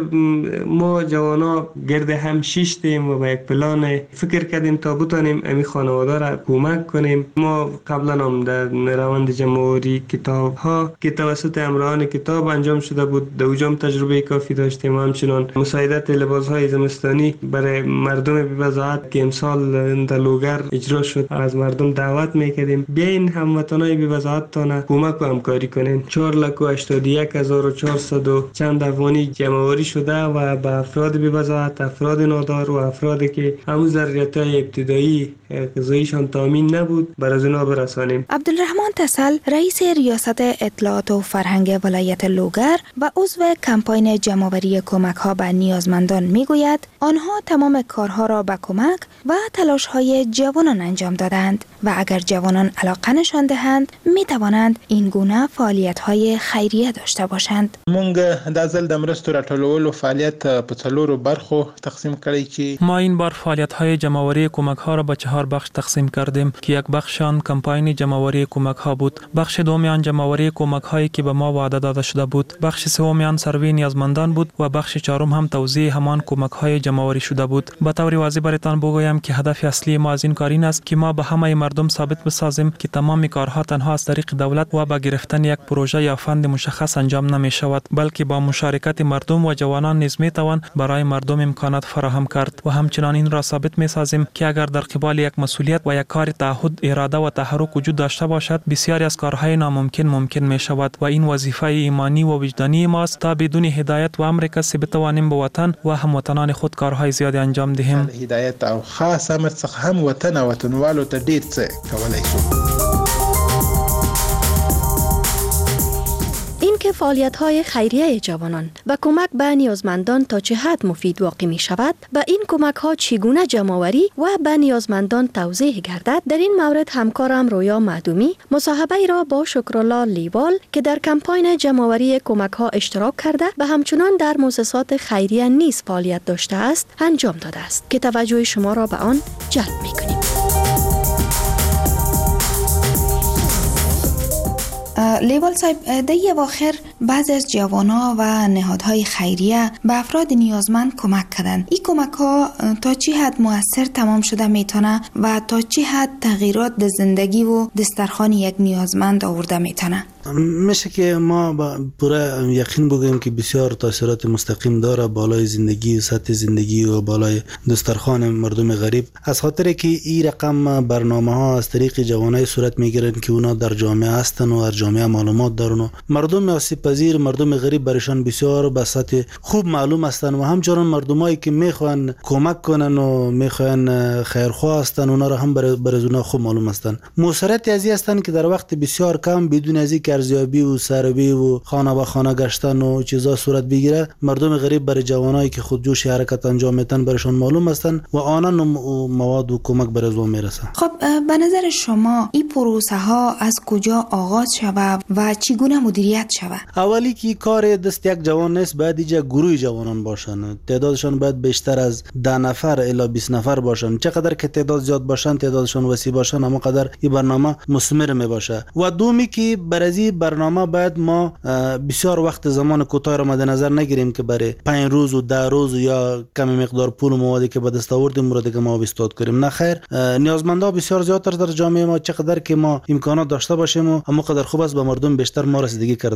ما جوانا گرد هم شیشتیم و با یک پلان فکر کردیم تا بتونیم امی خانواده را کمک کنیم. ما قبلا هم در روند جمع‌آوری کتاب ها که توسط همراهان کتاب انجام شده بود، در اونجا تجربه کافی داشتیم. همچنان مساعدت لباس های زمستانی برای مردم بی بضاعت که امسال در لوگر اجرا شد، از مردم دعوت میکردیم بیاین هموطنای بی بضاعت تان کمک و همکاری کنین. چهار لک و هشتاد و یک هزار و چهارصد و چند افغانی جمع‌آوری شده و به افراد بی بضاعت، افراد نادار و افرادی که همون ضروریت‌های ابتدایی غذاییشان تامین نبود بر از اونا برسانیم. عبدالرحمن تسل رئیس ریاست اطلاعات و فرهنگ ولایت لوگر و عضو کمپاین جمع‌آوری کمک ها به نیازمندان میگوید آنها تمام کارها را به کمک و تلاش های جوانان انجام دادند و اگر جوانان علاقه نشان دهند می توانند این گونه فعالیت های خیریه داشته باشند. مونږ د ځل د مرستو راټولولو فعالیت په څلورو برخو تقسیم کړی چې ما این بار فعالیت های جمع‌آوری کمک ها را به چهار بخش تقسیم کردیم که یک بخش آن کمپاین جمع‌آوری کمک ها بود، بخش دوم آن جمع‌آوری کمک هایی که به ما وعده داده شده بود، بخش سوم آن سروی نیازمندان بود و بخش چهارم هم توزیع همان کمک های جمع‌آوری شده بود. به طور واضح براتان بگویم که هدف اصلی ما از این کار این است که ما به همه مردم ثابت بسازیم که تمام کارها تنها از طریق دولت و با گرفتن یک پروژه یا فند مشخص انجام نمی شود، بلکه با مشارکت مردم و جوانان نیز می توان برای مردم امکانات فراهم کرد و همچنان این را ثابت می سازیم که اگر در قبال یک مسئولیت و یک کار تعهد، اراده و تحرک وجود داشته باشد، بسیاری از کارهای ناممکن ممکن می شود و این وظیفه ایمانی و وجدانی ماست تا بدون هدایت و امر کسی بتوانیم به وطن و هموطنان خود کارهای زیاد انجام دهیم. هدایت او خاص امر څخه هم وطن او وطنوالو ته ډیر څه کولای شو. این که فعالیت‌های خیریه جوانان و کمک به نیازمندان تا چه حد مفید واقع می شود، به این کمک‌ها چگونه جمع‌آوری و به نیازمندان توضیح گردد، در این مورد همکارم رویا معدومی مصاحبه را با شکرالله لیوال که در کمپاین جمع‌آوری کمک‌ها اشتراک کرده و همچنان در مؤسسات خیریه نیز فعالیت داشته است انجام داده است که توجه شما را به آن جلب می‌کنیم. لیوال صاحب، در یه واخر بعضی از جوانا و نهادهای خیریه به افراد نیازمند کمک کردن. این کمک ها تا چی حد مؤثر تمام شده میتونه و تا چی حد تغییرات در زندگی و دسترخوان یک نیازمند آورده میتونه؟ میشه که ما با پورا یقین بگوییم که بسیار تاثیرات مستقیم داره بالای زندگی و سطح زندگی و بالای دسترخوان مردم غریب، از خاطر که این رقم برنامه ها از طریق جوانای صورت میگیرن که اونا در جامعه هستن و در جامعه معلومات دارن و مردم آسیب پذیر، مردم غریب برشان بسیار به سطح خوب معلوم هستن و همچنان مردمایی که میخوان کمک کنن و میخوان خیرخواه هستن اونا را هم بر از اونا خوب معلوم هستن. موثریت ازی هستن که در وقت بسیار کم بدون از اینکه ارزیابی و سروی و خانه به خانه گشتن و چیزا صورت بگیره، مردم غریب برای جوانایی که خودجوش حرکت انجام میتن برشان معلوم هستن و آنان مواد و کمک بر از اون میرسه. خب به نظر شما این پروسه ها از کجا آغاز شود و چگونه مدیریت شود؟ اولی که کار دست یک جوان نیست، باید اینجا گروه جوانان باشن، تعدادشان باید بیشتر از ده نفر الی بیست نفر باشن. چقدر که تعداد زیاد باشن، تعدادشان وسیع باشن، اما قدر این برنامه مثمر می باشه. و دومی که برای برنامه باید ما بسیار وقت زمان کوتاه را مد نظر نگیریم که برای پنج روز و ده روز یا کم مقدار پول و موادی که به دست آوردیم مورد که ما استفاده کنیم. نه خیر، نیازمندا بسیار زیادتر در جامعه ما، چقدر که ما امکانات داشته باشیم و اما قدر خوب است به مردم بیشتر ما رسیدگی کرده میکنیم.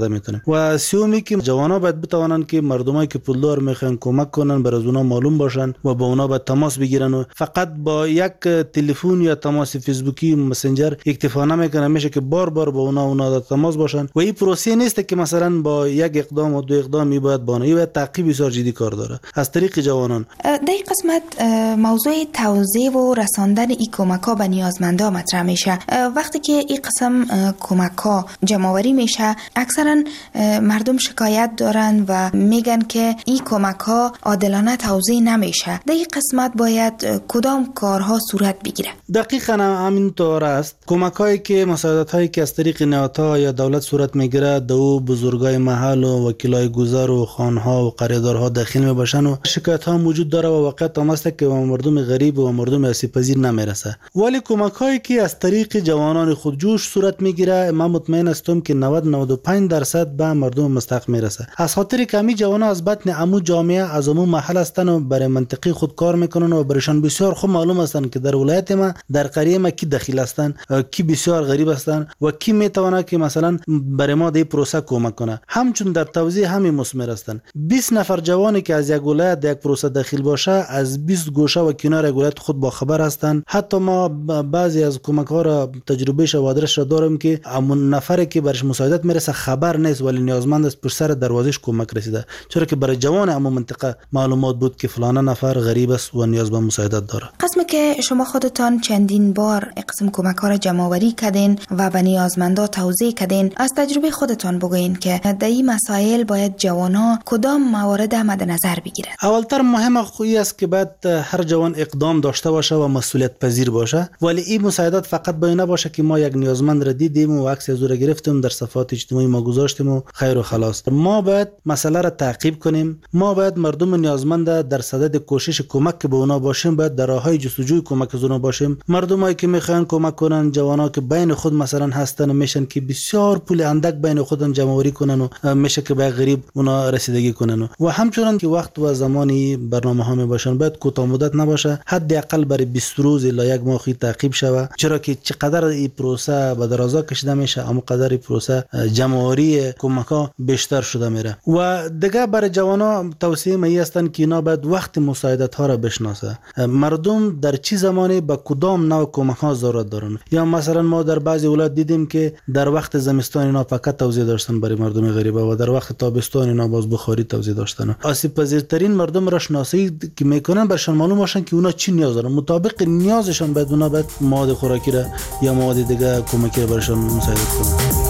و سومی که جوانا باید بتوانند که مردمایی که پولدار میخوان کمک کنن بر از اونا معلوم باشن و با اونا باید تماس بگیرن و فقط با یک تلفن یا تماس فیسبوکی مسنجر اکتفا نمیکنه، میشه که بار بار با اونا اونا تماس باشن و این پروسه نیست که مثلا با یک اقدام و دو اقدامی باید بانه، این باید تعقیب بسیار جدی کار داره از طریق جوانان. در این قسمت موضوع توزیع و رساندن این کمک ها به نیازمندا مطرح میشه. وقتی که این قسم کمک ها جمع آوری میشه اکثرا مردم شکایت دارن و میگن که این کمک ها عادلانه توزیع نمیشه. در این قسمت باید کدام کارها صورت بگیره؟ دقیقاً همینطور است. کمک هایی که مساعدت هایی که از طریق نهادها یا دولت صورت میگیره دو بزرگای محل و وکیلای گذر و خانها و قراردادها داخل میباشن و شکایت ها موجود داره و واقعیت هم است که به مردم غریب و مردم آسیب پذیر نمیرسه. ولی کمک هایی که از طریق جوانان خودجوش صورت میگیره من مطمئن هستم که نود تا نود و پنج درصد به مردم مستحق میرسه. از خاطر کمی جوانا از بطن عمو جامعه از عمو محل هستن و برای منطقه خود کار میکنن و برشان بسیار خوب معلوم هستن که در ولایت ما در قریه ما کی دخیل هستن، کی بسیار غریب هستن و کی میتونه که مثلا برای ما در پروسه کمک کنه. همچون در توزیع همین مسمر هستن. بیست نفر جوانی که از یک ولایت در یک پروسه داخل باشه از بیست گوشه و کنار ولایت خود با خبر هستن. حتی ما بعضی از کمک ها را تجربه و آدرس را داریم که همون نفری که برش مساعدت میرسه خبر نیست ولی نیازمند است پشت سر دروازش کمک رسیده، چرا که برای جوان همون منطقه معلومات بود که فلان نفر غریب است و نیاز به مساعدت داره. قسمی که شما خودتان چندین بار قسم کمک ها را جمع آوری کردین و به نیازمندا توزیع کردین، از تجربه خودتان بگوین که در این مسائل باید جوانا کدام موارد مد نظر بگیرن؟ اولتر مهم خویی است که باید هر جوان اقدام داشته باشه و مسئولیت پذیر باشه، ولی این مساعدت فقط باید نباشه که ما یک نیازمند را دیدیم و عکس از او را گرفتیم در صفحات اجتماعی ما گذاشتیم و خیر و خلاص. ما باید مسئله را تعقیب کنیم. ما باید مردم نیازمند در صدد کوشش کمک به اونا باشیم، باید در راههای جستجوی کمک از اونا باشیم. مردمایی که میخوان کمک کنن، جوانا که بین خود مثلا هستن میشن که بسیار پول اندک بین خودن جمع آوری کنن و میشه که به غریب اونا رسیدگی کنن و همچنان که وقت و زمانی برنامه ها میباشن باید کوتاه مدت نباشه، حداقل برای بیست روز الی یک ماه تعقیب شوه، چرا که چقدر این پروسه به درازا کشیده میشه اما قدر این پروسه جمع آوری کمک ها بیشتر شده میره. و دیگه برای جوانا توصیه می هستن که اینا باید وقت مساعدت ها را بشناسه، مردم در چه زمانی به کدام نوع کمک ها ضرورت دارن. یا مثلا ما در بعضی ولایت دیدیم که در وقت زمستان اینا فقط توزیع داشتن برای مردم غریبه و در وقت تابستان اینا باز بخاری توزیع داشتن. آسیب پذیرترین مردم را شناسایی که میکنن برشان معلوم باشن که اونا چی نیاز دارن، مطابق نیازشان باید اونا باید مواد خوراکی را یا مواد دیگه کمکی را برشان مساعدت کنن.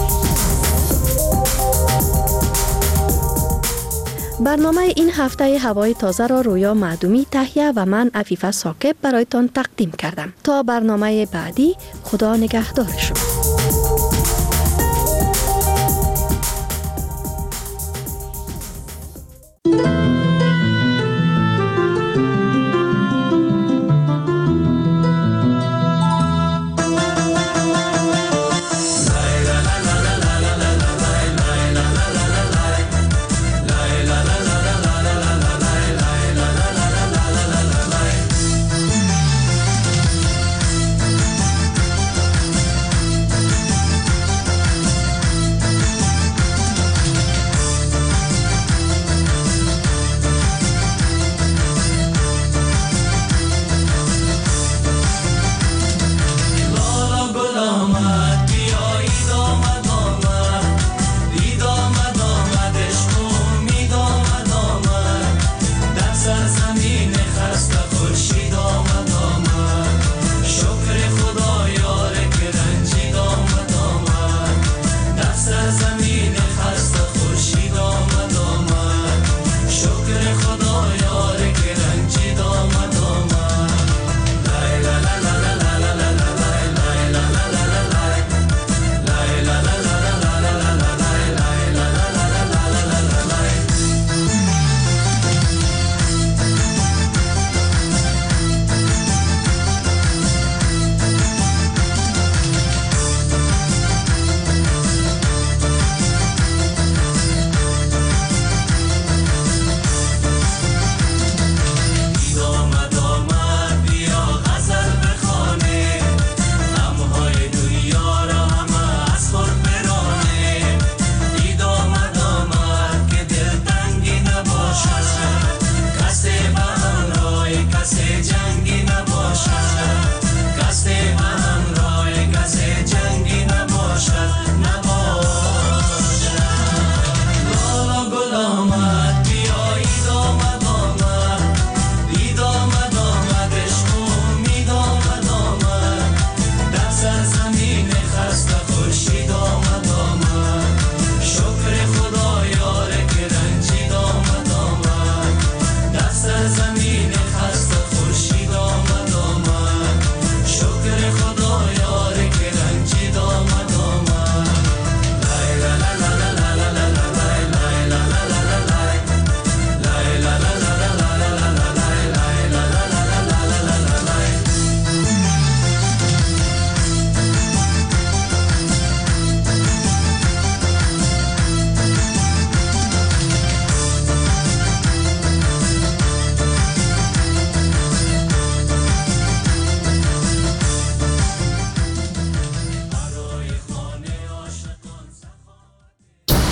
برنامه این هفته هوای تازه را رویا معدومی تهیه و من عفیفه ثاقب برایتان تقدیم کردم. تا برنامه بعدی خدا نگهدار شما.